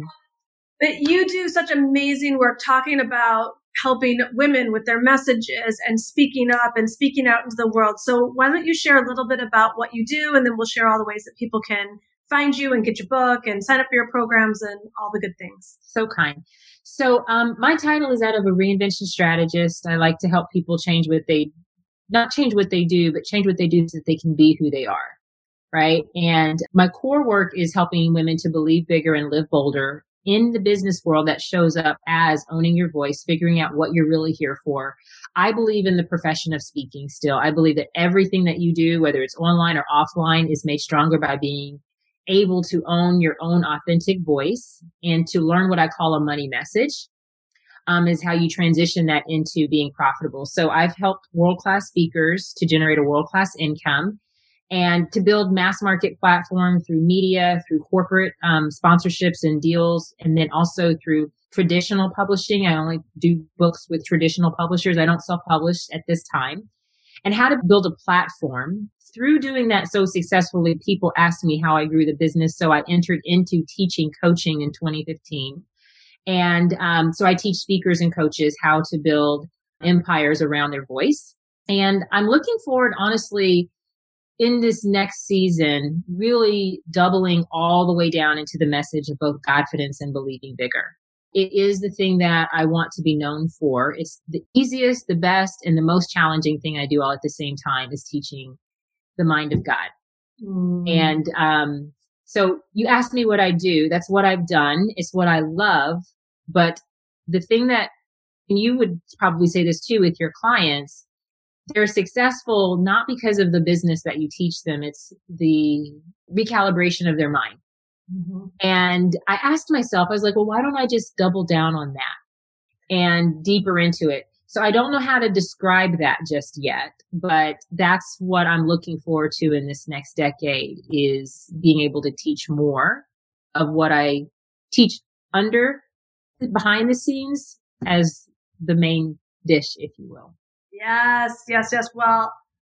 But you do such amazing work talking about helping women with their messages and speaking up and speaking out into the world. So why don't you share a little bit about what you do, and then we'll share all the ways that people can find you and get your book and sign up for your programs and all the good things. So kind. So um, my title is that of a reinvention strategist. I like to help people change what they, not change what they do, but change what they do so that they can be who they are. Right. And my core work is helping women to believe bigger and live bolder in the business world that shows up as owning your voice, figuring out what you're really here for. I believe in the profession of speaking still. I believe that everything that you do, whether it's online or offline, is made stronger by being able to own your own authentic voice and to learn what I call a money message, um, is how you transition that into being profitable. So I've helped world-class speakers to generate a world-class income and to build mass market platform through media, through corporate um, sponsorships and deals, and then also through traditional publishing. I only do books with traditional publishers. I don't self-publish at this time. And how to build a platform. Through doing that so successfully, people asked me how I grew the business. So I entered into teaching coaching in twenty fifteen. And um, so I teach speakers and coaches how to build empires around their voice. And I'm looking forward, honestly, in this next season, really doubling all the way down into the message of both Godfidence and believing bigger. It is the thing that I want to be known for. It's the easiest, the best, and the most challenging thing I do all at the same time is teaching the mind of God. Mm. And um, so you asked me what I do. That's what I've done. It's what I love. But the thing that, and you would probably say this too with your clients, they're successful not because of the business that you teach them. It's the recalibration of their mind. Mm-hmm. And I asked myself, I was like, well, why don't I just double down on that and deeper into it? So I don't know how to describe that just yet, but that's what I'm looking forward to in this next decade, is being able to teach more of what I teach under, behind the scenes, as the main dish, if you will. Yes, yes, yes. Well,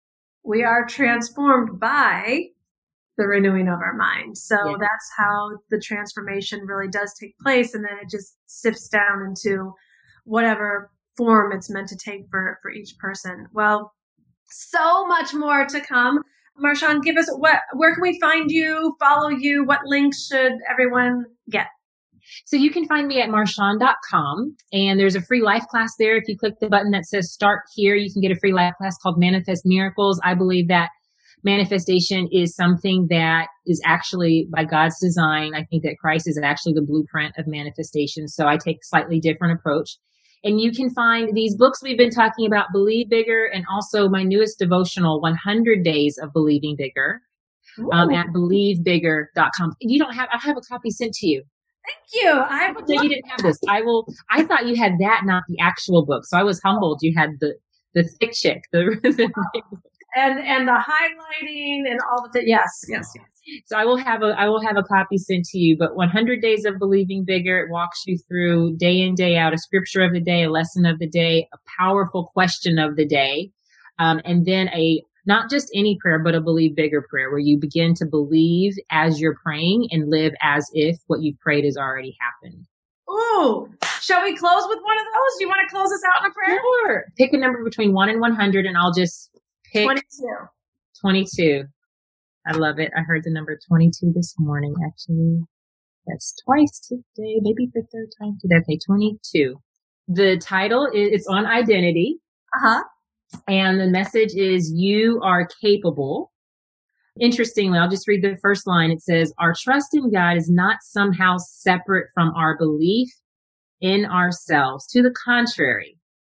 we are transformed by the renewing of our mind. So Yeah. that's how the transformation really does take place. And then it just sifts down into whatever form it's meant to take for, for each person. Well, so much more to come. Marshawn, give us what, where can we find you, follow you? What links should everyone get? So you can find me at marshawn dot com, and there's a free life class there. If you click the button that says start here, you can get a free life class called Manifest Miracles. I believe that manifestation is something that is actually by God's design. I think that Christ is actually the blueprint of manifestation. So I take a slightly different approach. And you can find these books we've been talking about, Believe Bigger, and also my newest devotional, one hundred days of Believing Bigger, um, at believe bigger dot com. You don't have, I have a copy sent to you. Thank you. I would So love- you didn't have this. I will, I thought you had that, not the actual book. So I was humbled. You had the, the thick chick, the, the and, and the highlighting and all of the, yes, yes, yes. So I will have a, I will have a copy sent to you, but one hundred days of Believing Bigger, it walks you through day in, day out, a scripture of the day, a lesson of the day, a powerful question of the day. Um, and then a, not just any prayer, but a Believe Bigger prayer where you begin to believe as you're praying and live as if what you've prayed has already happened. Ooh, shall we close with one of those? Do you want to close us out in a prayer? Sure. Pick a number between one and one hundred, and I'll just pick twenty-two. twenty-two. I love it. I heard the number twenty-two this morning, actually. That's twice today, maybe the third time today. Okay, twenty-two. The title is, it's on identity. Uh-huh. And the message is, you are capable. Interestingly, I'll just read the first line. It says, our trust in God is not somehow separate from our belief in ourselves. To the contrary,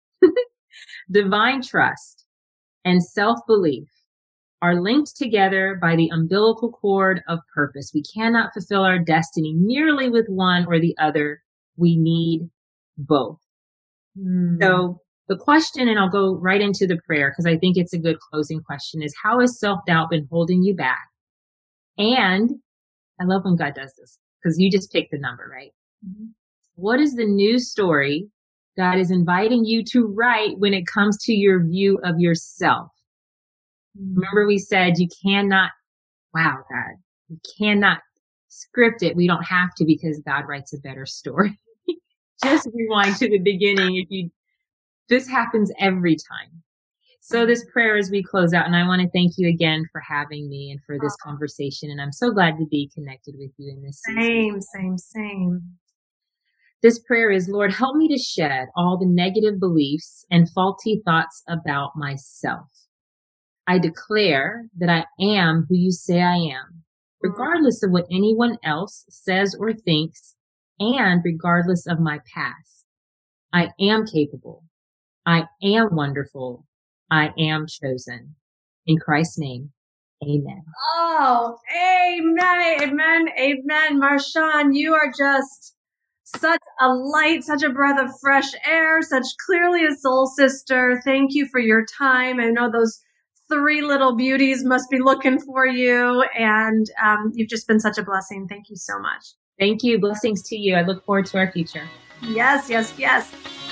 divine trust and self-belief are linked together by the umbilical cord of purpose. We cannot fulfill our destiny merely with one or the other. We need both. Mm. So the question, and I'll go right into the prayer because I think it's a good closing question, is how has self-doubt been holding you back? And I love when God does this because you just pick the number, right? Mm-hmm. What is the new story God is inviting you to write when it comes to your view of yourself? Mm-hmm. Remember we said you cannot, wow, God, you cannot script it. We don't have to because God writes a better story. Just rewind to the beginning if you This happens every time. So this prayer as we close out, and I want to thank you again for having me and for this conversation. And I'm so glad to be connected with you in this season. Same, same, same. This prayer is, Lord, help me to shed all the negative beliefs and faulty thoughts about myself. I declare that I am who you say I am, regardless of what anyone else says or thinks, and regardless of my past. I am capable. I am wonderful. I am chosen. In Christ's name, amen. Oh, amen, amen, amen. Marshawn, you are just such a light, such a breath of fresh air, such clearly a soul sister. Thank you for your time. I know those three little beauties must be looking for you, and um, you've just been such a blessing. Thank you so much. Thank you. Blessings to you. I look forward to our future. Yes, yes, yes.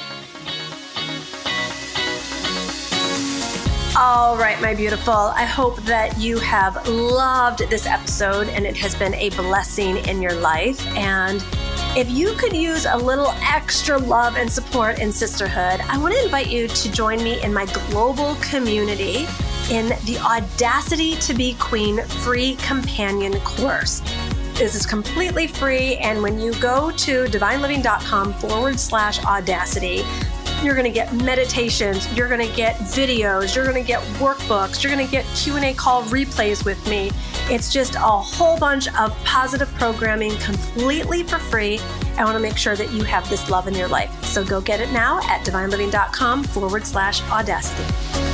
All right, my beautiful. I hope that you have loved this episode and it has been a blessing in your life. And if you could use a little extra love and support in sisterhood, I want to invite you to join me in my global community in the Audacity to Be Queen free companion course. This is completely free. And when you go to divineliving.com forward slash audacity, you're going to get meditations, you're going to get videos, you're going to get workbooks, you're going to get Q and A call replays with me. It's just a whole bunch of positive programming completely for free. I want to make sure that you have this love in your life. So go get it now at divineliving.com forward slash audacity.